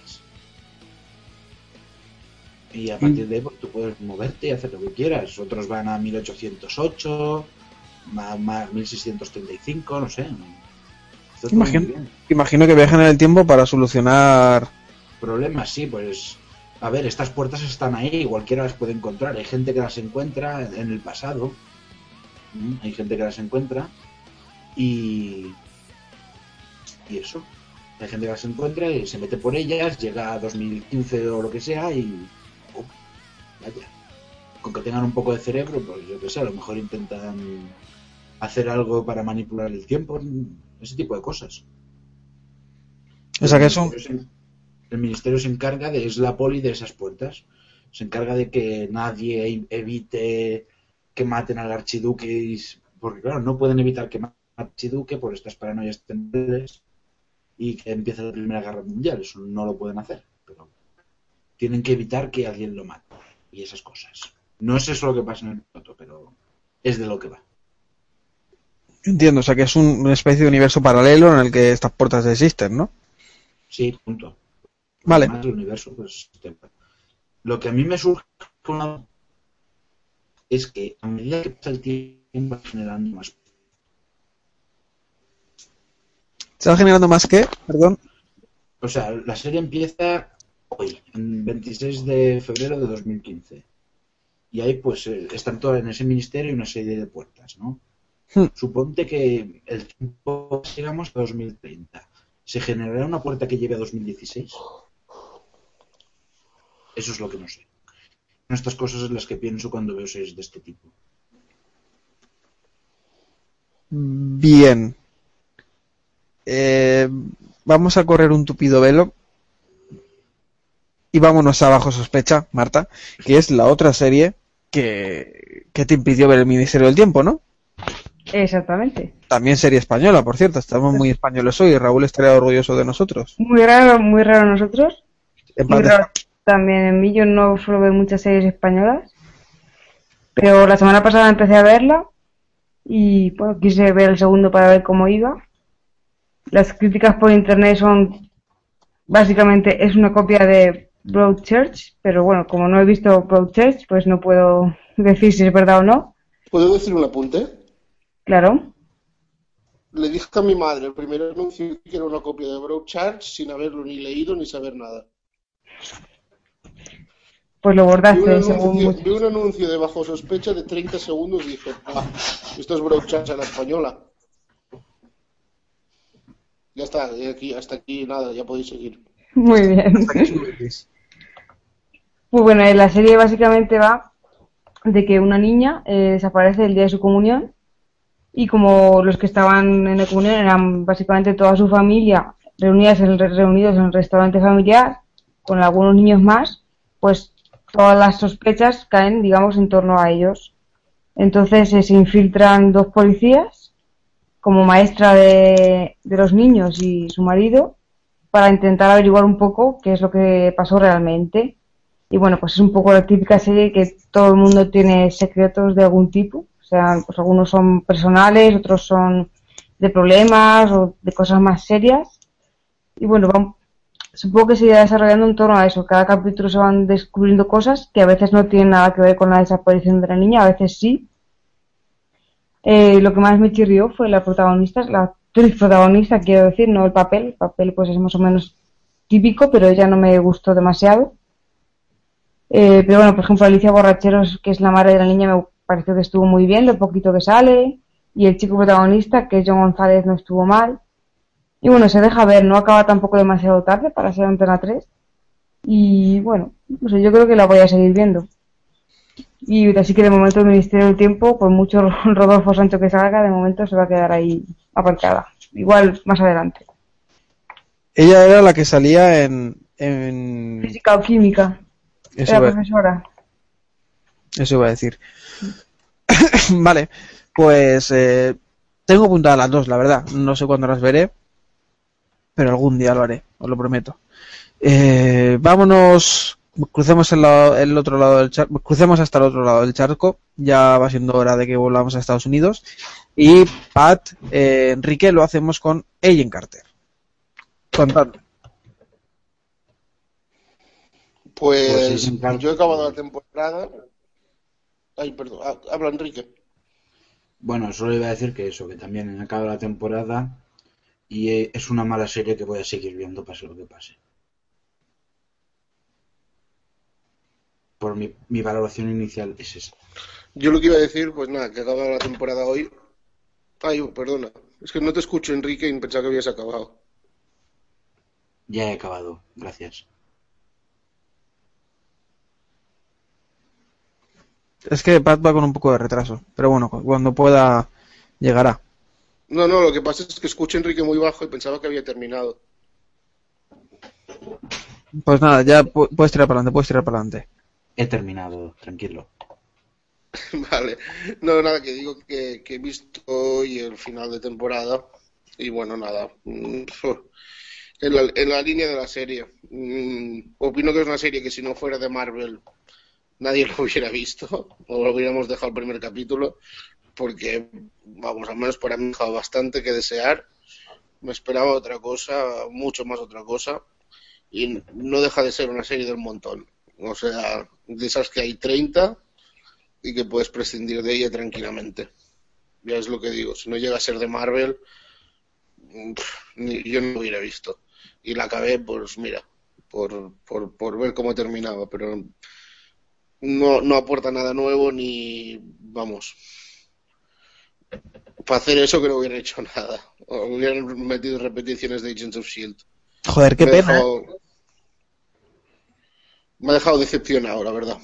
Y a partir de ahí, pues, tú puedes moverte y hacer lo que quieras. Otros van a 1808, más 1635, no sé. Imagino que viajan en el tiempo para solucionar problemas, sí, pues. A ver, estas puertas están ahí, cualquiera las puede encontrar. Hay gente que las encuentra en el pasado. Hay gente que las encuentra. Y eso. Hay gente que las encuentra y se mete por ellas, llega a 2015 o lo que sea y... vaya. Con que tengan un poco de cerebro, pues yo qué sé, a lo mejor intentan hacer algo para manipular el tiempo, ese tipo de cosas. O sea que eso... El ministerio se encarga es la poli de esas puertas. Se encarga de que nadie evite que maten al archiduque, porque claro, no pueden evitar que maten al archiduque por estas paranoias temporales y que empiece la Primera Guerra Mundial. Eso no lo pueden hacer, pero tienen que evitar que alguien lo mate y esas cosas. No es eso lo que pasa en el piloto, pero es de lo que va. Entiendo, o sea que es una especie de universo paralelo en el que estas puertas existen, ¿no? Sí, punto. Vale. Además, el universo, pues, lo que a mí me surge es que a medida que pasa el tiempo va generando más. ¿Se va generando más que? Perdón. O sea, la serie empieza hoy, en 26 de febrero de 2015. Y ahí pues están todas en ese ministerio una serie de puertas, ¿no? Suponte que el tiempo llegamos a 2030. ¿Se generará una puerta que lleve a 2016? Eso es lo que no sé. Son estas cosas en las que pienso cuando veo series de este tipo. Bien. Vamos a correr un tupido velo y vámonos a Bajo Sospecha, Marta, que es la otra serie que te impidió ver el Ministerio del Tiempo, ¿no? Exactamente. También serie española, por cierto. Estamos muy españoles hoy y Raúl estaría orgulloso de nosotros. Muy raro nosotros. Muy raro también en mí. Yo no suelo ver muchas series españolas, pero la semana pasada empecé a verla y bueno, quise ver el segundo para ver cómo iba. Las críticas por internet son básicamente es una copia de Broadchurch, pero bueno, como no he visto Broadchurch, pues no puedo decir si es verdad o no. ¿Puedo decir un apunte? Claro. Le dije a mi madre el primer anuncio que era una copia de Broadchurch sin haberlo ni leído ni saber nada. Pues lo bordaste. Vi un anuncio de Bajo Sospecha de 30 segundos y dije, esto es Broadchurch a la española. Ya está, hasta aquí nada, ya podéis seguir. Muy bien. Pues bueno, la serie básicamente va de que una niña desaparece el día de su comunión y como los que estaban en la comunión eran básicamente toda su familia reunidos en el restaurante familiar con algunos niños más, pues todas las sospechas caen, digamos, en torno a ellos. Entonces se infiltran dos policías como maestra de los niños y su marido para intentar averiguar un poco qué es lo que pasó realmente. Y bueno, pues es un poco la típica serie que todo el mundo tiene secretos de algún tipo. O sea, pues algunos son personales, otros son de problemas o de cosas más serias. Y bueno, supongo que se irá desarrollando en torno a eso. Cada capítulo se van descubriendo cosas que a veces no tienen nada que ver con la desaparición de la niña, a veces sí. Lo que más me chirrió fue la protagonista, la actriz protagonista, quiero decir, no el papel. El papel pues es más o menos típico, pero ella no me gustó demasiado. Pero bueno, por ejemplo, Alicia Borracheros, que es la madre de la niña, me pareció que estuvo muy bien, lo poquito que sale. Y el chico protagonista, que es John González, no estuvo mal. Y bueno, se deja ver, no acaba tampoco demasiado tarde para ser Antena 3. Y bueno, no sé, yo creo que la voy a seguir viendo. Y así que de momento el Ministerio del Tiempo, por mucho Rodolfo Sancho que salga, de momento se va a quedar ahí aparcada. Igual más adelante. Ella era la que salía en... Física o química. Era profesora. Eso iba a decir. Vale, pues tengo apuntadas las dos, la verdad. No sé cuándo las veré, pero algún día lo haré, os lo prometo. Vámonos, crucemos el otro lado del charco, crucemos hasta el otro lado del charco. Ya va siendo hora de que volvamos a Estados Unidos. Y Pat, Enrique, lo hacemos con Agent Carter. Contadme. Pues yo he acabado la temporada. Ay, perdón, habla Enrique. Bueno, solo iba a decir que eso, que también he acabado la temporada y es una mala serie que voy a seguir viendo pase lo que pase. Por mi valoración inicial es esa. Yo lo que iba a decir, pues nada, que he acabado la temporada hoy. Ay, perdona, es que no te escucho, Enrique, y pensaba que habías acabado. Ya he acabado, gracias. Es que Pat va con un poco de retraso, pero bueno, cuando pueda llegará. No, lo que pasa es que escucho a Enrique muy bajo y pensaba que había terminado. Pues nada, ya puedes tirar para adelante, He terminado, tranquilo. Vale, no, nada, que digo que he visto hoy el final de temporada y bueno, nada, en la línea de la serie. Opino que es una serie que si no fuera de Marvel nadie lo hubiera visto o lo hubiéramos dejado el primer capítulo porque, vamos, al menos para mí ha dejado bastante que desear Me esperaba otra cosa, mucho más otra cosa, y no deja de ser una serie del montón. O sea, de esas que hay 30 y que puedes prescindir de ella tranquilamente. Ya es lo que digo, si no llega a ser de Marvel, yo no lo hubiera visto. Y la acabé, pues mira, por ver cómo terminaba, pero no aporta nada nuevo ni, vamos, para hacer eso que no hubiera hecho nada. O hubieran metido repeticiones de Agents of S.H.I.E.L.D. Joder, qué pena. Me ha dejado decepcionado, la verdad.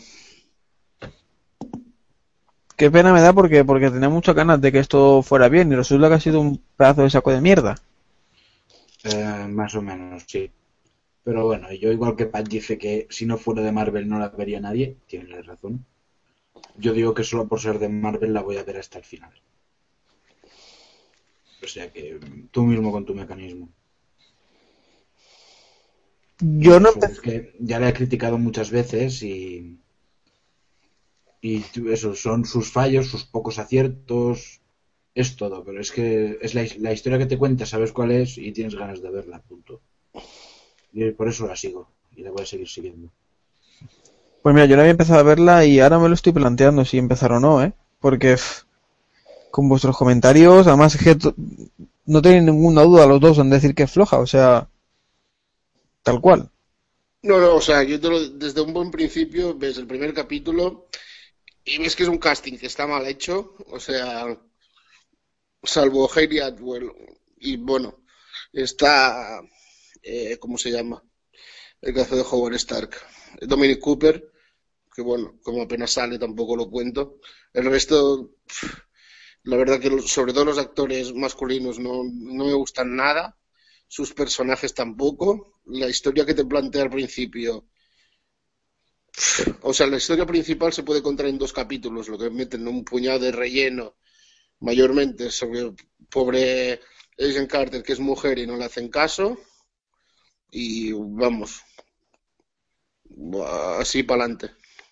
Qué pena me da porque tenía muchas ganas de que esto fuera bien y resulta que ha sido un pedazo de saco de mierda. Más o menos, sí. Pero bueno, yo igual que Pat dice que si no fuera de Marvel no la vería nadie, tiene razón. Yo digo que solo por ser de Marvel la voy a ver hasta el final. O sea que tú mismo con tu mecanismo. Yo no Es que ya le he criticado muchas veces y eso, son sus fallos, sus pocos aciertos, es todo, pero es que es la historia que te cuenta, sabes cuál es y tienes ganas de verla, punto. Y por eso la sigo y la voy a seguir siguiendo. Pues mira, yo no había empezado a verla y ahora me lo estoy planteando si empezar o no, porque con vuestros comentarios, además es que no tenéis ninguna duda los dos en decir que es floja, o sea, tal cual. No, o sea, yo desde un buen principio ves el primer capítulo y ves que es un casting que está mal hecho, o sea, salvo Hayley Atwell y bueno, está, ¿cómo se llama? El que hace de Howard Stark, Dominic Cooper, que bueno, como apenas sale tampoco lo cuento. El resto, la verdad que sobre todo los actores masculinos no me gustan nada, sus personajes tampoco, la historia que te plantea al principio. O sea, la historia principal se puede contar en 2 capítulos, lo que meten un puñado de relleno, mayormente sobre pobre Agent Carter, que es mujer y no le hacen caso, y vamos, así para adelante.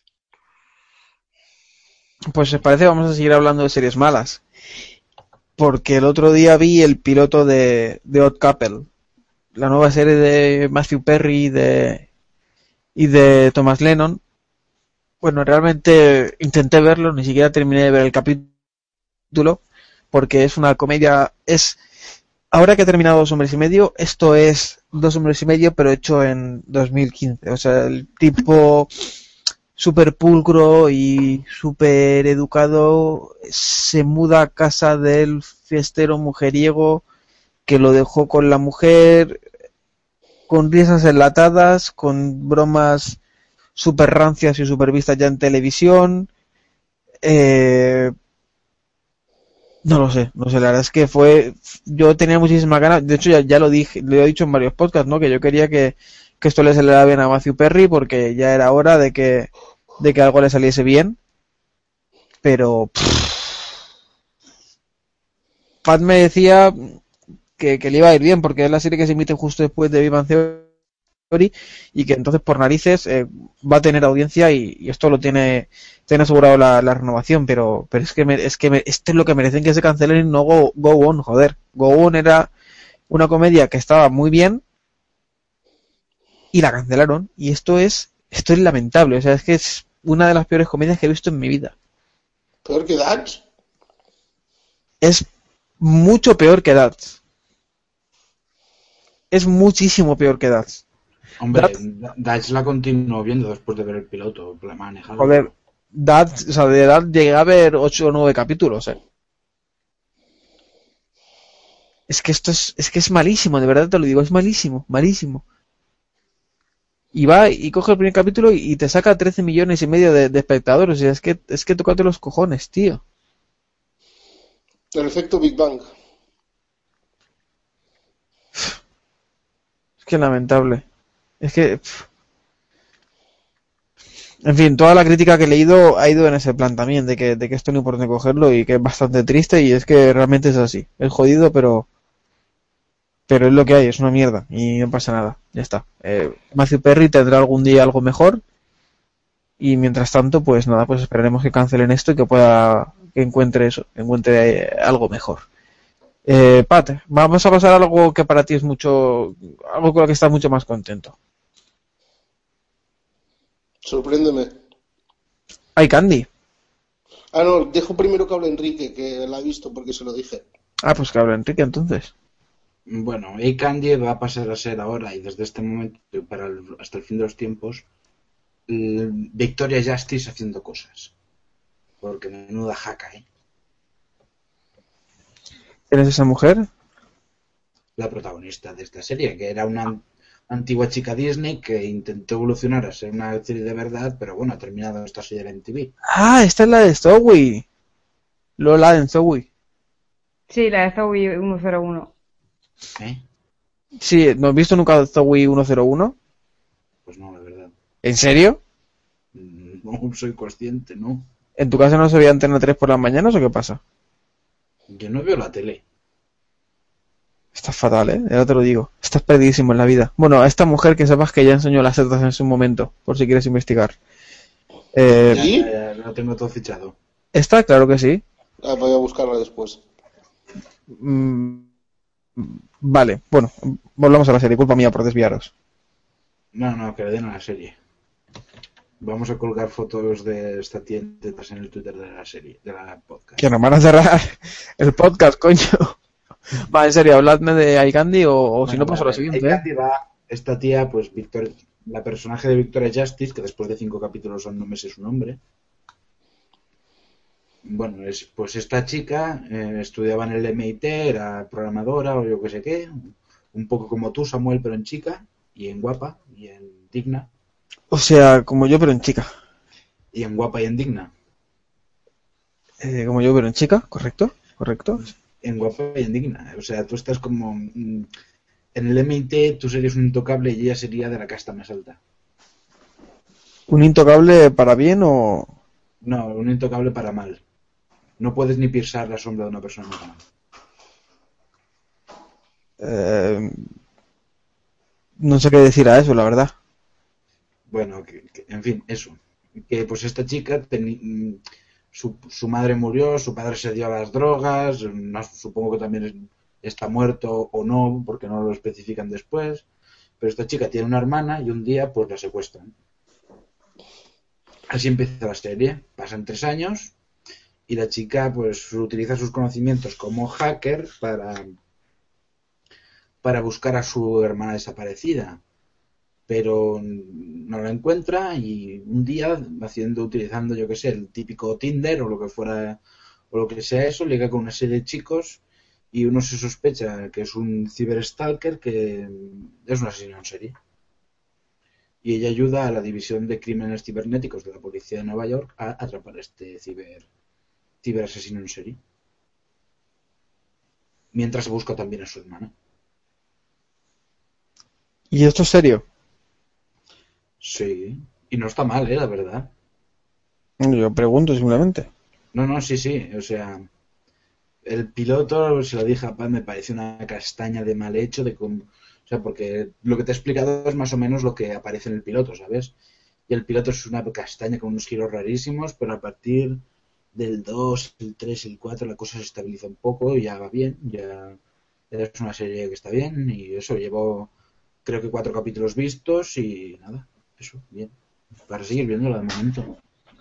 Pues si os parece vamos a seguir hablando de series malas, porque el otro día vi el piloto de Odd Couple, la nueva serie de Matthew Perry y de Thomas Lennon. Bueno, realmente intenté verlo, ni siquiera terminé de ver el capítulo, porque es una comedia, ahora que he terminado 2 hombres y medio, esto es 2 hombres y medio, pero hecho en 2015, o sea, el tipo súper pulcro y súper educado se muda a casa del fiestero mujeriego que lo dejó con la mujer, con risas enlatadas, con bromas super rancias y super vistas ya en televisión. No lo sé, la verdad es que yo tenía muchísimas ganas, de hecho ya lo dije, lo he dicho en varios podcasts, ¿no? Que yo quería que esto le saliera bien a Matthew Perry porque ya era hora de que algo le saliese bien, pero Pat me decía que le iba a ir bien porque es la serie que se emite justo después de Big Bang Theory y que entonces por narices va a tener audiencia y esto lo tiene asegurado la renovación, pero es que esto es lo que merecen que se cancelen y no Go On, joder. Go On era una comedia que estaba muy bien y la cancelaron y esto es lamentable, o sea, es que es una de las peores comedias que he visto en mi vida. ¿Peor que Dutch? Es mucho peor que Dutch. Es muchísimo peor que Dutch. Hombre, Dutch la continuó viendo después de ver el piloto, la manejada. Joder, Dutch, o sea, de Dutch llegué a ver 8 o 9 capítulos, Es que esto es malísimo, de verdad te lo digo, es malísimo. Y va y coge el primer capítulo y te saca 13 millones y medio de espectadores. O sea, es que tócate los cojones, tío. El efecto Big Bang. Es que lamentable. Es que... En fin, toda la crítica que he leído ha ido en ese plan también, de que esto no hay por dónde cogerlo y que es bastante triste y es que realmente es así. Es jodido, pero es lo que hay, es una mierda y no pasa nada, ya está. Matthew Perry tendrá algún día algo mejor y mientras tanto, pues nada, pues esperaremos que cancelen esto y que encuentre algo mejor. Pat, vamos a pasar a algo que para ti es mucho, algo con lo que estás mucho más contento. Sorpréndeme. Hay Candy. Ah, no, dejo primero que hable Enrique, que la ha visto porque se lo dije. Ah, pues que habla Enrique entonces. Bueno, A-Candy va a pasar a ser ahora y desde este momento hasta el fin de los tiempos Victoria Justice haciendo cosas. Porque menuda jaca, ¿eh? ¿Quién es esa mujer? La protagonista de esta serie, que era una antigua chica Disney que intentó evolucionar a ser una serie de verdad, pero bueno, ha terminado esta serie en MTV. Ah, esta es la de Zoe. Lola en Zoe. Sí, la de Zoe 101. ¿Eh? Sí, ¿no has visto nunca Zoe 101? Pues no, la verdad. ¿En serio? No soy consciente, ¿no? ¿En tu casa no se veía Antena 3 por las mañanas o qué pasa? Yo no veo la tele. Estás fatal, ¿eh? Ya te lo digo. Estás perdidísimo en la vida. Bueno, a esta mujer que sepas que ya enseñó las setas en su momento, por si quieres investigar. Ya, lo tengo todo fichado. ¿Está? Claro que sí. Ah, voy a buscarla después. Vale, bueno, volvamos a la serie. Culpa mía por desviaros. No, que le den a la serie. Vamos a colgar fotos de esta tía en tetas en el Twitter de la serie, de la podcast. Que nos van a cerrar el podcast, coño. Va, en serio, habladme de iCandy o si no paso a la siguiente. iCandy va, esta tía, pues la personaje de Victoria Justice, que después de 5 capítulos no me sé su nombre. Bueno, pues esta chica estudiaba en el MIT, era programadora o yo qué sé qué, un poco como tú, Samuel, pero en chica, y en guapa, y en digna. O sea, como yo pero en chica. Y en guapa y en digna. Como yo pero en chica, correcto. En guapa y en digna. O sea, tú estás como... en el MIT tú serías un intocable y ella sería de la casta más alta. ¿Un intocable para bien o...? No, un intocable para mal. No puedes ni pisar la sombra de una persona normal. No sé qué decir a eso, la verdad. Bueno, en fin, eso. Que pues esta chica, su madre murió, su padre se dio a las drogas, supongo que también está muerto o no, porque no lo especifican después. Pero esta chica tiene una hermana y un día pues la secuestran. Así empieza la serie. Pasan 3 años y la chica pues utiliza sus conocimientos como hacker para buscar a su hermana desaparecida. Pero no la encuentra y un día utilizando yo que sé, el típico Tinder o lo que fuera o lo que sea eso, liga con una serie de chicos y uno se sospecha que es un ciberstalker que es un asesino en serie. Y ella ayuda a la división de crímenes cibernéticos de la policía de Nueva York a atrapar a este ciberasesino en serie. Mientras busca también a su hermana. ¿Y esto es serio? Sí. Y no está mal, la verdad. Yo pregunto simplemente. No, sí. O sea, el piloto, se lo dije a Pat, me parece una castaña de mal hecho, o sea, porque lo que te he explicado es más o menos lo que aparece en el piloto, ¿sabes? Y el piloto es una castaña con unos giros rarísimos, pero a partir del 2, el 3, el 4 la cosa se estabiliza un poco y ya va bien, ya es una serie que está bien y eso, llevo creo que 4 capítulos vistos y nada, eso, bien, para seguir viéndola de momento.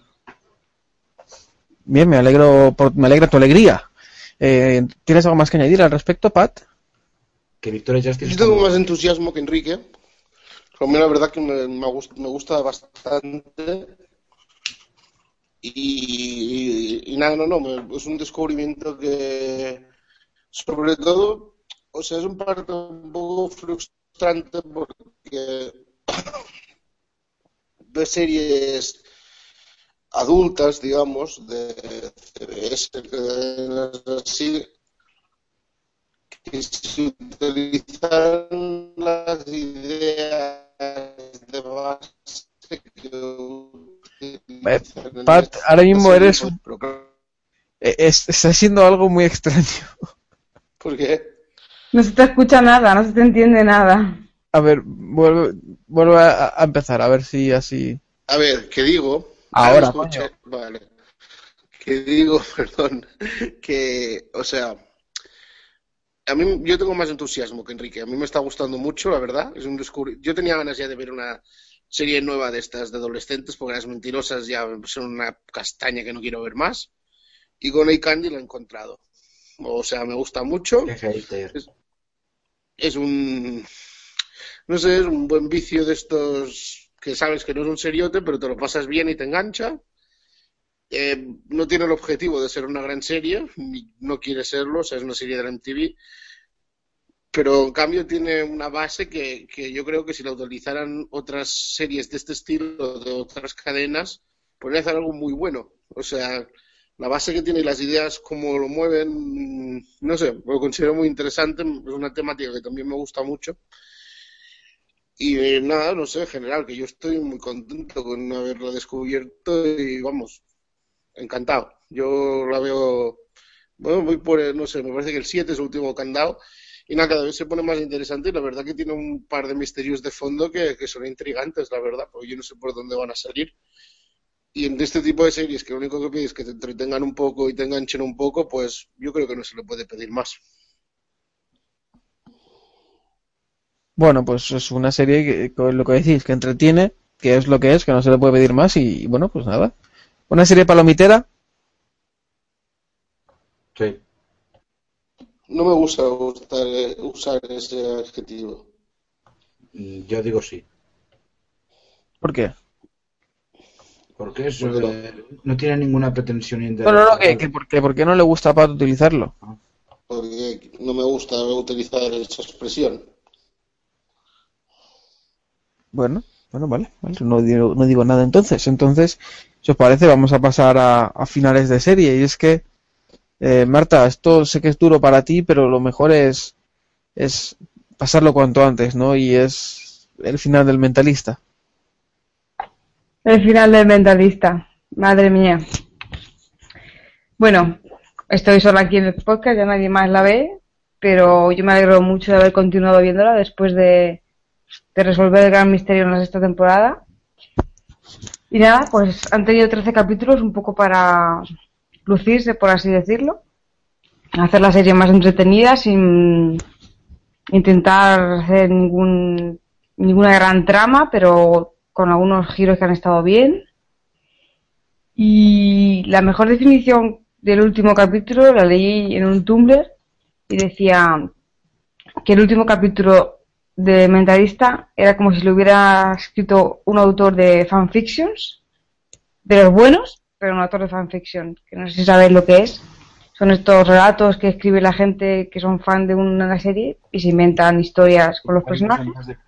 Bien, me alegra tu alegría. ¿Tienes algo más que añadir al respecto, Pat? Que Victoria Justice... Yo tengo más entusiasmo que Enrique. A mí la verdad que me gusta bastante. Y nada, es un descubrimiento que, sobre todo, o sea, es un poco frustrante porque ve series adultas, digamos, de CBS, así, que se utilizan las ideas de base que Pat, ahora mismo eres un... Está siendo algo muy extraño. ¿Por qué? No se te escucha nada, no se te entiende nada. A ver, vuelve a empezar, a ver si así... A ver, ¿qué digo? Ahora, coño. Vale. ¿Qué digo? Perdón. Que, o sea, Yo tengo más entusiasmo que Enrique. A mí me está gustando mucho, la verdad. Es un Yo tenía ganas ya de ver una serie nueva de estas de adolescentes, porque las mentirosas ya son una castaña que no quiero ver más. Y con iCandy lo he encontrado. O sea, me gusta mucho. Es un... No sé, es un buen vicio de estos que sabes que no es un seriote, pero te lo pasas bien y te engancha. No tiene el objetivo de ser una gran serie, no quiere serlo, o sea, es una serie de la MTV, pero en cambio tiene una base que yo creo que si la utilizaran otras series de este estilo, de otras cadenas, podría hacer algo muy bueno. O sea, la base que tiene y las ideas, cómo lo mueven, no sé, lo considero muy interesante, es una temática que también me gusta mucho. Y nada, no sé, en general, que yo estoy muy contento con haberla descubierto y vamos, encantado. Yo la veo, bueno, voy por, no sé, me parece que el 7 es el último que han dado. Y nada, cada vez se pone más interesante y la verdad que tiene un par de misterios de fondo que son intrigantes, la verdad, porque yo no sé por dónde van a salir. Y en este tipo de series que lo único que pides es que te entretengan un poco y te enganchen un poco, pues yo creo que no se le puede pedir más. Bueno, pues es una serie que, con lo que decís, que entretiene, que es lo que es, que no se le puede pedir más y bueno, pues nada. Una serie palomitera. Sí. No me gusta usar ese adjetivo. Yo digo sí. ¿Por qué? Porque eso no tiene ninguna pretensión intelectual. No, ¿por qué no le gusta a Pat utilizarlo? Porque no me gusta utilizar esa expresión. Bueno, vale. No digo nada entonces. Entonces, si os parece, vamos a pasar a finales de serie. Y es que, Marta, esto sé que es duro para ti, pero lo mejor es pasarlo cuanto antes, ¿no? Y es el final del Mentalista. El final del Mentalista. Madre mía. Bueno, estoy sola aquí en el podcast, ya nadie más la ve, pero yo me alegro mucho de haber continuado viéndola después de resolver el gran misterio en esta temporada. Y nada, pues han tenido 13 capítulos un poco para lucirse, por así decirlo. Hacer la serie más entretenida sin intentar hacer ninguna gran trama, pero con algunos giros que han estado bien. Y la mejor definición del último capítulo la leí en un Tumblr y decía que el último capítulo de Mentalista era como si lo hubiera escrito un autor de fanfictions, de los buenos, pero un autor de fanfiction, que no sé si sabéis lo que es. Son estos relatos que escribe la gente que son fan de una serie y se inventan historias con los personajes.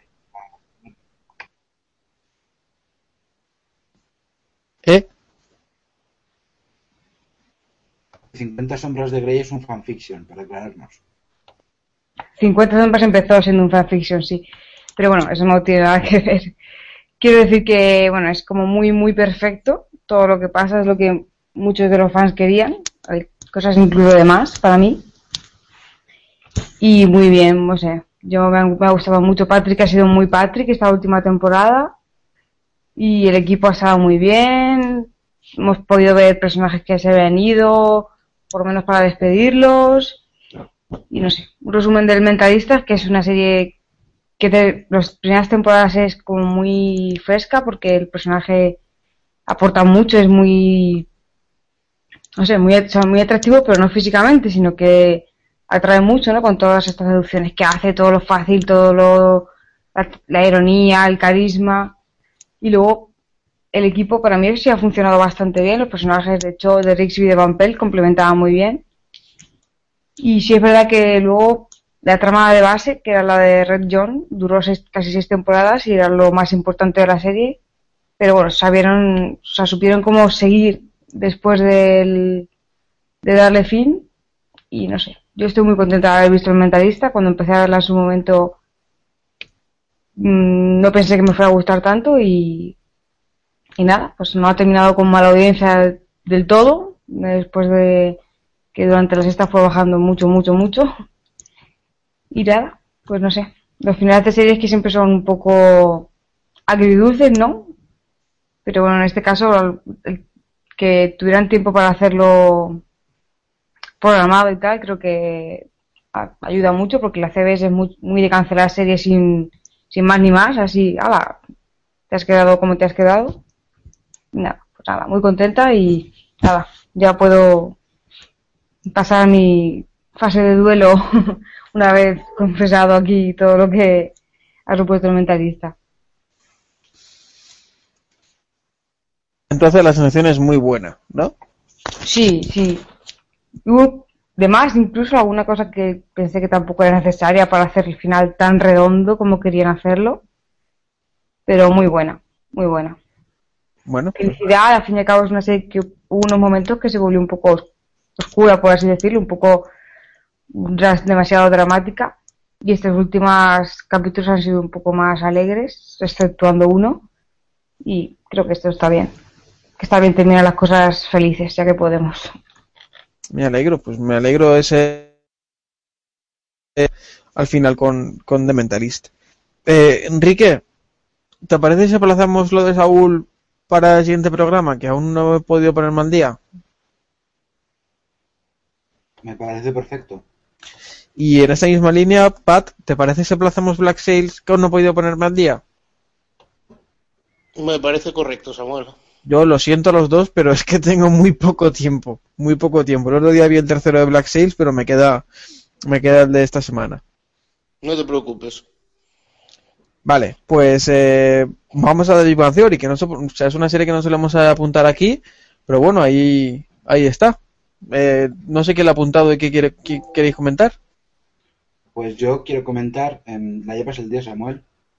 50 sombras de Grey es un fanfiction, para aclararnos. 50 sombras empezó siendo un fanfiction, sí. Pero bueno, eso no tiene nada que ver. Quiero decir que, bueno, es como muy, muy perfecto. Todo lo que pasa es lo que muchos de los fans querían. Hay cosas incluso de más para mí. Y muy bien, no sé. Me ha gustado mucho Patrick, ha sido muy Patrick esta última temporada. Y el equipo ha estado muy bien. Hemos podido ver personajes que se habían ido, por lo menos para despedirlos. Y no sé, un resumen del Mentalista, que es una serie que las primeras temporadas es como muy fresca porque el personaje aporta mucho, es muy, no sé, muy atractivo, pero no físicamente, sino que atrae mucho, ¿no? Con todas estas deducciones que hace, todo lo fácil, la ironía, el carisma. Y luego el equipo para mí sí ha funcionado bastante bien, los personajes de Cho, de Rigsby y de Van Pelt complementaban muy bien. Y sí es verdad que luego la trama de base, que era la de Red John, duró casi 6 temporadas y era lo más importante de la serie. Pero bueno, supieron cómo seguir después de darle fin. Y no sé, yo estoy muy contenta de haber visto El Mentalista. Cuando empecé a verla en su momento no pensé que me fuera a gustar tanto y nada, pues no ha terminado con mala audiencia del todo, después de que durante la sexta fue bajando mucho. Y nada, pues no sé, los finales de series que siempre son un poco agridulces, ¿no? Pero bueno, en este caso, el que tuvieran tiempo para hacerlo programado y tal, creo que ayuda mucho porque la CBS es muy de cancelar series sin más ni más, así, ala, te has quedado como te has quedado. Nada, pues nada, muy contenta y nada, ya puedo pasar a mi fase de duelo una vez confesado aquí todo lo que ha supuesto el Mentalista. Entonces la sensación es muy buena, ¿no? Sí, sí. Hubo, de más, incluso alguna cosa que pensé que tampoco era necesaria para hacer el final tan redondo como querían hacerlo. Pero muy buena, muy buena. Bueno. Felicidad, al fin y al cabo es una serie que hubo unos momentos que se volvió un poco oscura, por así decirlo, un poco demasiado dramática. Y estos últimos capítulos han sido un poco más alegres, exceptuando uno. Y creo que esto está bien. Que está bien terminar las cosas felices, ya que podemos. Me alegro, pues me alegro ese al final con The Mentalist. Enrique, ¿te parece si aplazamos lo de Saúl para el siguiente programa? Que aún no he podido ponerme al día. Me parece perfecto. Y en esta misma línea, Pat, ¿te parece si aplazamos Black Sails que aún no he podido ponerme al día? Me parece correcto, Samuel. Yo lo siento a los dos, pero es que tengo muy poco tiempo. Muy poco tiempo. El otro día vi el tercero de Black Sails, pero me queda el de esta semana. No te preocupes. Vale, pues vamos a The Big Bang Theory, que no o sea, es una serie que no solemos apuntar aquí, pero bueno, ahí está. No sé qué le ha apuntado y qué queréis comentar. Pues yo quiero comentar, ¿la llevas el día, Samuel?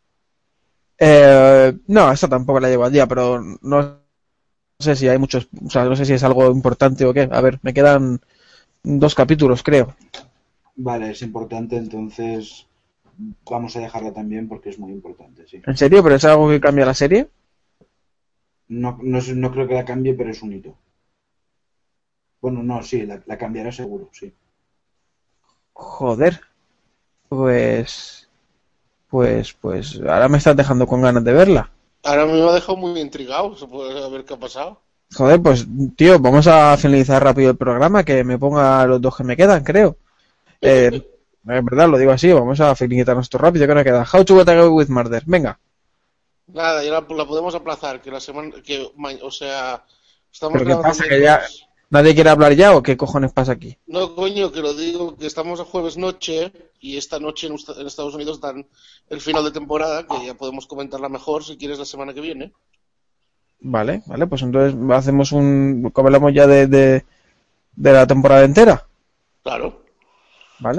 No, esta tampoco la llevo al día, pero no sé si hay muchos, o sea, no sé si es algo importante o qué. A ver, me quedan 2 capítulos, creo. Vale, es importante, entonces vamos a dejarla también porque es muy importante, sí. ¿En serio? ¿Pero es algo que cambia la serie? No creo que la cambie, pero es un hito. Bueno, no, sí, la cambiará seguro, sí. Joder. Pues ahora me estás dejando con ganas de verla. Ahora me ha dejado muy intrigado, se puede saber qué ha pasado. Joder, pues tío, vamos a finalizar rápido el programa, que me ponga los 2 que me quedan, creo. En verdad, lo digo así, vamos a finalizar esto rápido, que nos queda. How to Get Away with Murder, venga. Nada, ya la podemos aplazar, que la semana, o sea, estamos ¿Pero qué grabando pasa? ¿Que ya nadie quiere hablar ya o qué cojones pasa aquí? No, coño, que lo digo, que estamos a jueves noche y esta noche en Estados Unidos dan el final de temporada, que ya podemos comentarla mejor si quieres la semana que viene. Vale, pues entonces hacemos como hablamos ya de la temporada entera. Claro. Vale,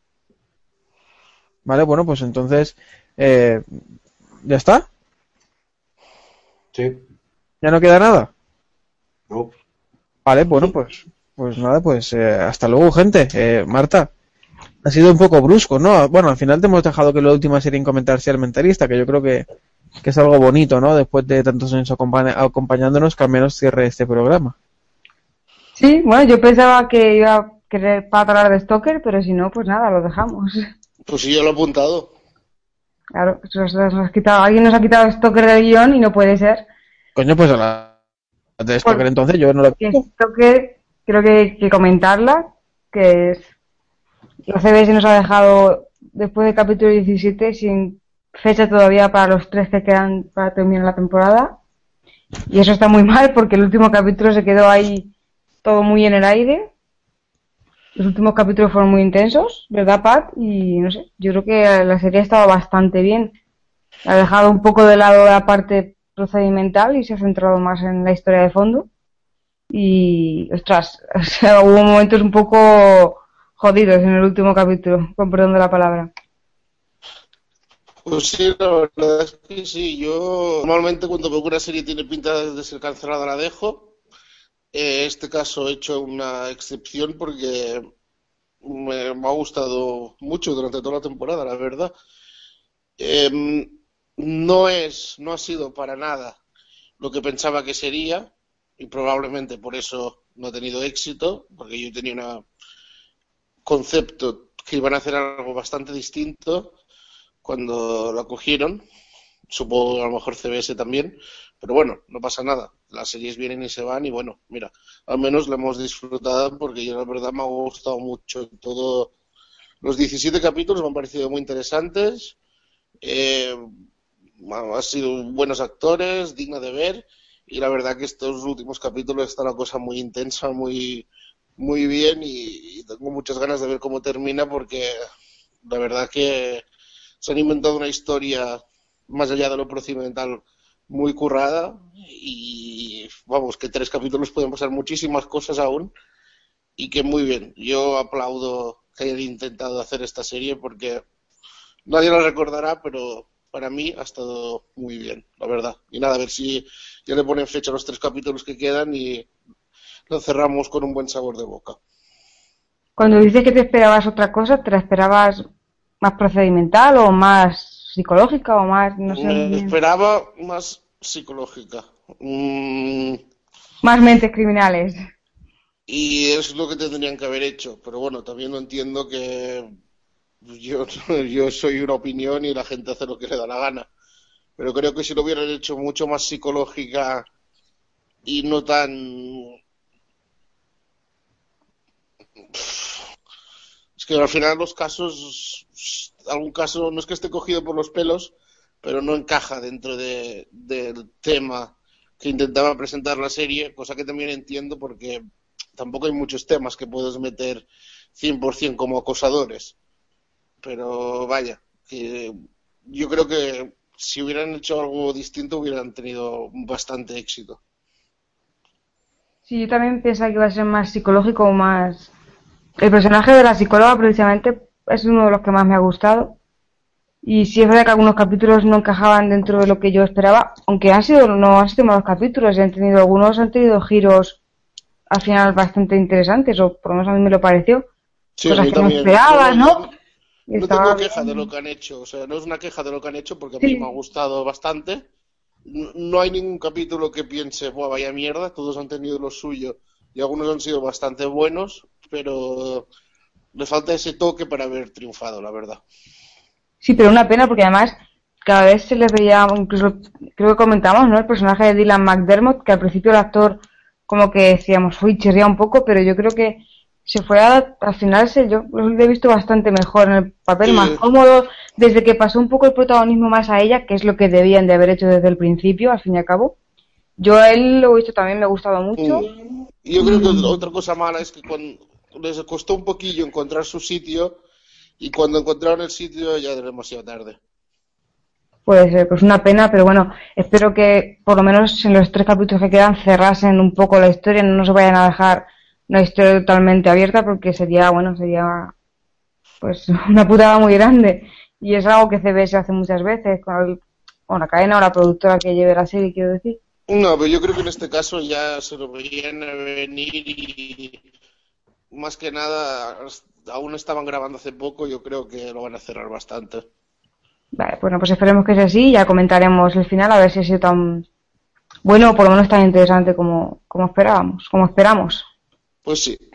bueno, pues entonces ¿ya está? Sí. ¿Ya no queda nada? No. Vale, bueno, pues nada, pues hasta luego, gente. Marta, ha sido un poco brusco, ¿no? Bueno, al final te hemos dejado que la última serie en comentar sea el Mentalista, que yo creo que es algo bonito, ¿no? Después de tantos años acompañándonos, que al menos cierre este programa. Sí, bueno, yo pensaba que iba a querer para hablar de Stalker, pero si no, pues nada, lo dejamos. Pues sí, yo lo he apuntado. Claro, alguien nos ha quitado Stalker del guión y no puede ser. Coño, pues a la de Stalker entonces yo no lo he visto. Stalker, creo que hay que comentarla, que es... La CBS nos ha dejado, después del capítulo 17, sin fecha todavía para los 3 que quedan para terminar la temporada. Y eso está muy mal porque el último capítulo se quedó ahí todo muy en el aire. Los últimos capítulos fueron muy intensos, ¿verdad, Pat? Y no sé, yo creo que la serie ha estado bastante bien. Ha dejado un poco de lado la parte procedimental y se ha centrado más en la historia de fondo. Y, ostras, o sea, hubo momentos un poco jodidos en el último capítulo, con perdón de la palabra. Pues sí, la verdad es que sí. Yo normalmente cuando veo que una serie tiene pinta de ser cancelada la dejo. Este caso he hecho una excepción porque me ha gustado mucho durante toda la temporada, la verdad. No ha sido para nada lo que pensaba que sería y probablemente por eso no ha tenido éxito, porque yo tenía un concepto que iban a hacer algo bastante distinto cuando la cogieron. Supongo que a lo mejor CBS también, pero bueno, no pasa nada. Las series vienen y se van y bueno, mira, al menos la hemos disfrutado porque yo la verdad me ha gustado mucho todo Los 17 capítulos me han parecido muy interesantes. Han sido buenos actores, digna de ver. Y la verdad que estos últimos capítulos está una cosa muy intensa, muy, muy bien. Y tengo muchas ganas de ver cómo termina porque la verdad que se han inventado una historia más allá de lo procedimental muy currada. Y vamos, que 3 capítulos pueden pasar muchísimas cosas aún. Y que muy bien. Yo aplaudo que hayan intentado hacer esta serie porque nadie la recordará, pero para mí ha estado muy bien, la verdad. Y nada, a ver si ya le ponen fecha a los 3 capítulos que quedan y lo cerramos con un buen sabor de boca. Cuando dices que te esperabas otra cosa, ¿te la esperabas más procedimental o más psicológica o más, no sé? Me esperaba más psicológica. Más mentes criminales. Y es lo que tendrían que haber hecho. Pero bueno, también lo entiendo que yo soy una opinión y la gente hace lo que le da la gana. Pero creo que si lo hubieran hecho mucho más psicológica y no tan... Es que al final los casos, algún caso no es que esté cogido por los pelos, pero no encaja dentro del tema que intentaba presentar la serie, cosa que también entiendo porque tampoco hay muchos temas que puedes meter 100% como acosadores. Pero vaya, que yo creo que si hubieran hecho algo distinto hubieran tenido bastante éxito. Sí, yo también pensaba que iba a ser más psicológico o más... El personaje de la psicóloga precisamente es uno de los que más me ha gustado. Y sí es verdad que algunos capítulos no encajaban dentro de lo que yo esperaba, aunque no han sido malos capítulos, algunos han tenido giros al final bastante interesantes, o por lo menos a mí me lo pareció. Sí, cosas a mí que no también. esperabas, ¿no? No tengo queja de lo que han hecho, o sea, no es una queja de lo que han hecho porque a mí me ha gustado bastante. No hay ningún capítulo que piense, buah, vaya mierda, todos han tenido lo suyo y algunos han sido bastante buenos, pero le falta ese toque para haber triunfado, la verdad. Sí, pero una pena porque además cada vez se les veía, incluso creo que comentamos, ¿no? El personaje de Dylan McDermott, que al principio el actor como que decíamos, uy, chirría un poco, pero yo creo que se fue al final, yo lo he visto bastante mejor en el papel, Sí. más cómodo, desde que pasó un poco el protagonismo más a ella, que es lo que debían de haber hecho desde el principio, al fin y al cabo. Yo a él lo he visto también, me ha gustado mucho. Y yo creo que otra cosa mala es que cuando les costó un poquillo encontrar su sitio y cuando encontraron el sitio ya era demasiado tarde. Puede ser, pues una pena, pero bueno, espero que por lo menos en los 3 capítulos que quedan cerrasen un poco la historia, no se vayan a dejar una historia totalmente abierta porque sería pues una putada muy grande y es algo que CBS hace muchas veces con la cadena o la productora que lleve la serie, quiero decir. No, pero yo creo que en este caso ya se lo veían venir y más que nada aún estaban grabando hace poco, yo creo que lo van a cerrar bastante. Vale, bueno, pues esperemos que sea así y ya comentaremos el final a ver si ha sido tan bueno o por lo menos tan interesante como esperamos. Pues sí.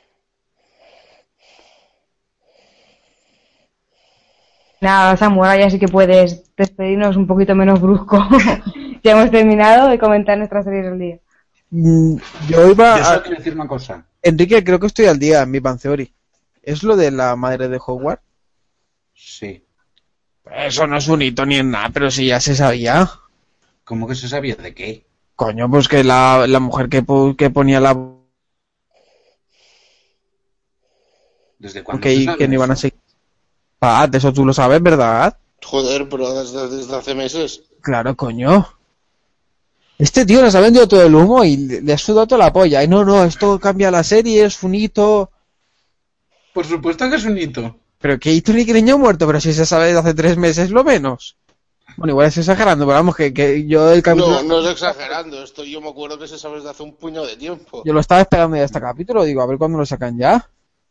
Nada, Samuel, ya sí que puedes despedirnos un poquito menos brusco. Ya hemos terminado de comentar nuestras series del día. Yo iba Yo a solo quiero decir una cosa. Enrique, creo que estoy al día en mi Bang Theory. ¿Es lo de la madre de Hogwarts? Sí. Eso no es un hito ni en nada, pero si ya se sabía. ¿Cómo que se sabía de qué? Coño, pues que la mujer que ponía la... ¿Desde cuándo Que, se sabe que no iban a eso? seguir... Pat, eso tú lo sabes, ¿verdad? Joder, pero desde hace meses. Claro, coño. Este tío nos ha vendido todo el humo y le ha sudado toda la polla. Y no, esto cambia la serie, es un hito... Por supuesto que es un hito. Pero que hito ni que niño muerto, pero si se sabe desde hace 3 meses lo menos. Bueno, igual estoy exagerando, pero vamos, que yo el capítulo... No es exagerando, esto yo me acuerdo que se sabe desde hace un puñado de tiempo. Yo lo estaba esperando ya este capítulo, digo, a ver cuándo lo sacan ya.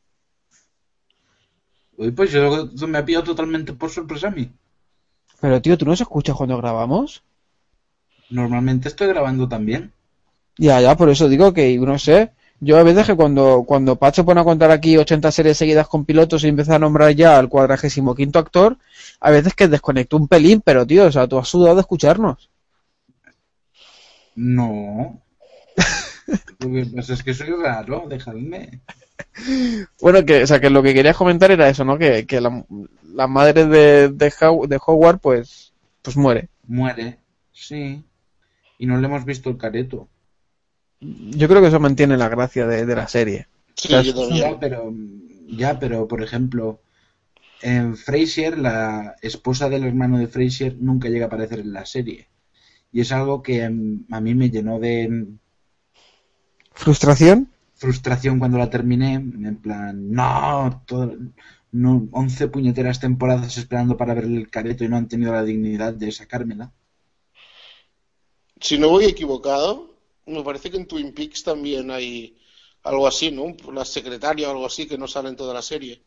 Uy, pues yo me ha pillado totalmente por sorpresa a mí. Pero tío, ¿tú no se escuchas cuando grabamos? Normalmente estoy grabando también. Ya, por eso digo que, no sé, yo a veces que cuando Pat se pone a contar aquí 80 series seguidas con pilotos y empieza a nombrar ya al 45º actor, a veces que desconecto un pelín, pero tío, o sea, tú has sudado de escucharnos. No. Lo que pasa es que soy raro, dejadme. Bueno, que lo que quería comentar era eso, ¿no? Que la madre de Howard, pues muere. Muere, sí. Y no le hemos visto el careto. Yo creo que eso mantiene la gracia de la serie. Sí, yo también. Pero, por ejemplo, en Frasier, la esposa del hermano de Frasier nunca llega a aparecer en la serie. Y es algo que a mí me llenó de... ¿Frustración? Frustración cuando la terminé, en plan, no, 11 puñeteras temporadas esperando para ver el careto y no han tenido la dignidad de sacármela. Si no voy equivocado, me parece que en Twin Peaks también hay algo así, ¿no? La secretaria o algo así que no sale en toda la serie.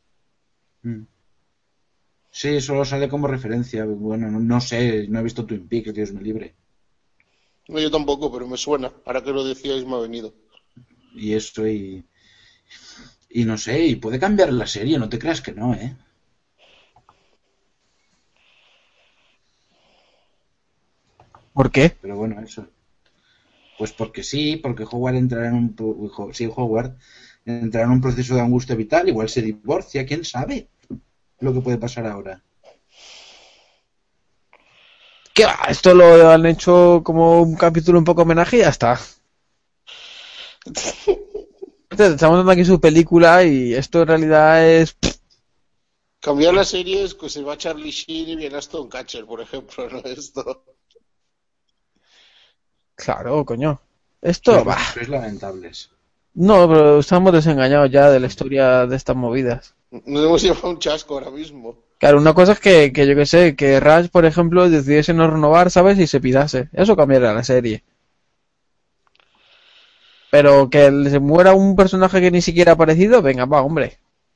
Sí, solo sale como referencia. Bueno, no sé, no he visto Twin Peaks, Dios me libre. No, yo tampoco, pero me suena. Ahora que lo decíais me ha venido. Y eso, y no sé, y puede cambiar la serie, no te creas que no, ¿eh? ¿Por qué? Pero bueno, eso. Pues porque sí, porque Howard entrará en un proceso de angustia vital, igual se divorcia, quién sabe lo que puede pasar ahora. ¿Qué va? Esto lo han hecho como un capítulo un poco homenaje y ya está. Estamos dando aquí su película y esto en realidad es... Cambiar la serie es que se va Charlie Sheen y viene Aston Kutcher, por ejemplo, ¿no? Esto. Claro, coño. Esto va. Sois lamentables. No, pero estamos desengañados ya de la historia de estas movidas. Nos hemos llevado un chasco ahora mismo. Claro, una cosa es que yo que sé, que Rush, por ejemplo, decidiese no renovar, ¿sabes? Y se pirase. Eso cambiaría la serie. Pero que se muera un personaje que ni siquiera ha aparecido, venga, va, hombre.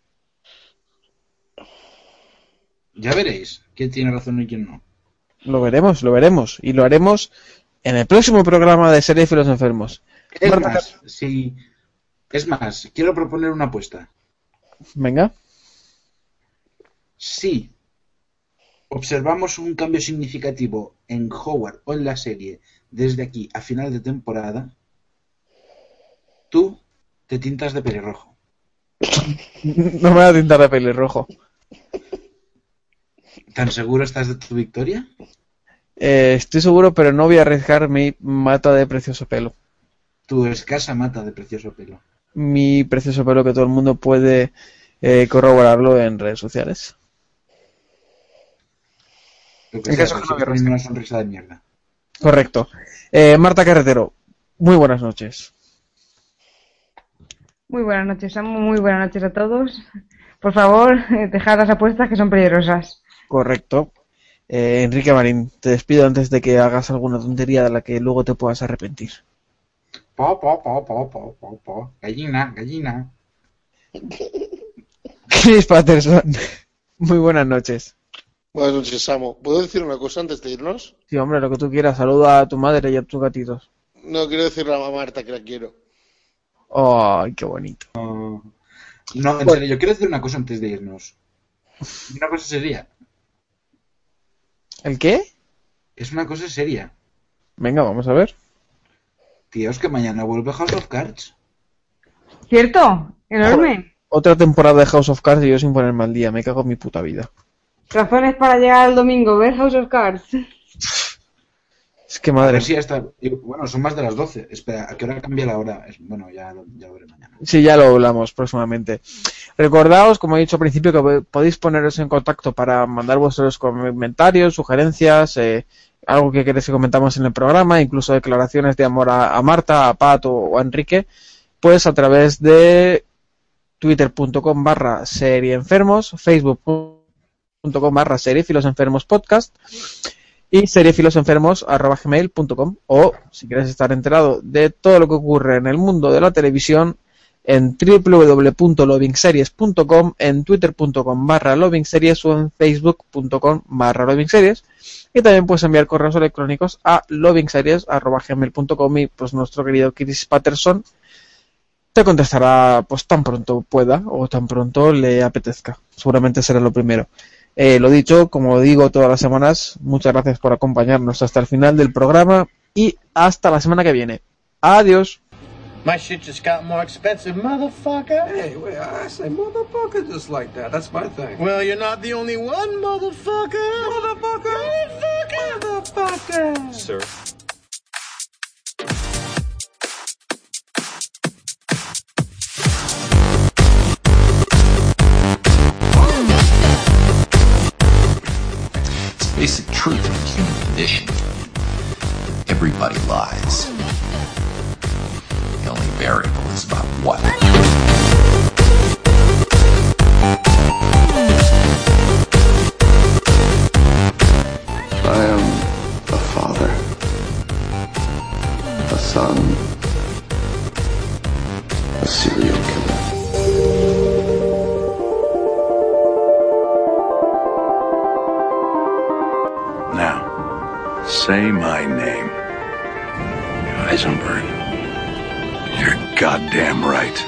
Ya veréis quién tiene razón y quién no. Lo veremos. Y lo haremos en el próximo programa de Seriéfilos Enfermos. Es más, quiero proponer una apuesta. Venga. Si observamos un cambio significativo en Howard o en la serie desde aquí a final de temporada, tú te tintas de pelirrojo. No me voy a tintar de pelirrojo. ¿Tan seguro estás de tu victoria? Estoy seguro, pero no voy a arriesgar mi mata de precioso pelo. Tu escasa mata de precioso pelo. Mi precioso pelo que todo el mundo puede corroborarlo en redes sociales. Lo que sea, no poniendo una sonrisa de mierda. Correcto. Marta Carretero, muy buenas noches. Muy buenas noches, Samu. Muy buenas noches a todos. Por favor, dejad las apuestas que son peligrosas. Correcto. Enrique Marín, te despido antes de que hagas alguna tontería de la que luego te puedas arrepentir. Gallina, gallina. Chris Patterson, muy buenas noches. Buenas noches, Samu. ¿Puedo decir una cosa antes de irnos? Sí, hombre, lo que tú quieras. Saluda a tu madre y a tus gatitos. No, quiero decirle a Marta que la quiero. ¡Ay, qué bonito! No, en serio, yo quiero decir una cosa antes de irnos. Una cosa seria. ¿El qué? Es una cosa seria. Venga, vamos a ver. Tíos, que mañana vuelve House of Cards. ¿Cierto? Enorme. Otra temporada de House of Cards y yo sin ponerme al día. Me cago en mi puta vida. Razones para llegar al domingo, ver House of Cards. Es que madre. Sí, hasta... Bueno, son más de las 12. Espera, ¿a qué hora cambia la hora? Bueno, ya lo veré mañana. Sí, ya lo hablamos próximamente. Recordaos, como he dicho al principio, que podéis poneros en contacto para mandar vuestros comentarios, sugerencias, algo que queréis que comentamos en el programa, incluso declaraciones de amor a Marta, a Pat o a Enrique, pues a través de twitter.com/serieenfermos, facebook.com/seriefilosenfermospodcast y seriefilosenfermos@gmail.com, o si quieres estar enterado de todo lo que ocurre en el mundo de la televisión, en www.lovingseries.com, en twitter.com/lovingseries o en facebook.com/lovingseries, y también puedes enviar correos electrónicos a lovingseries@gmail.com, y pues nuestro querido Chris Patterson te contestará pues tan pronto pueda o tan pronto le apetezca. Seguramente será lo primero. Lo dicho, como digo todas las semanas, muchas gracias por acompañarnos hasta el final del programa y hasta la semana que viene. Adiós. My shit just got more expensive, motherfucker. Hey, wait, I say motherfucker just like that. That's my thing. Well, you're not the only one, motherfucker. Motherfucker. Motherfucker. Sir. It's the basic truth of the human condition. Everybody lies. The only variable is about what. I am a father, a son, a serial killer. Now, say my name. Heisenberg. You're goddamn right.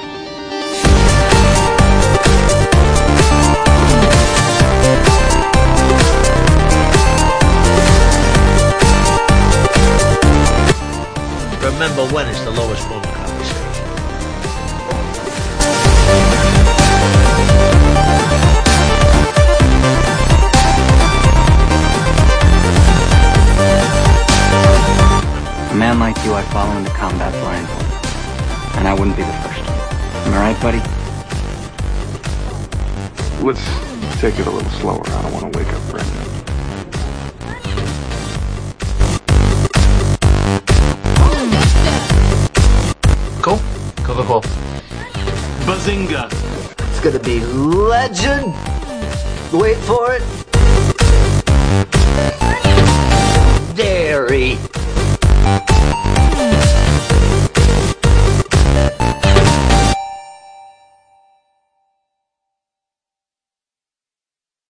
Remember when it's the lowest form of conversation. A man like you I follow into combat blindfold. And I wouldn't be the first. Am I right, buddy? Let's take it a little slower. I don't want to wake up Brendan. Cool. Cover hole. Bazinga! It's gonna be legend. Wait for it.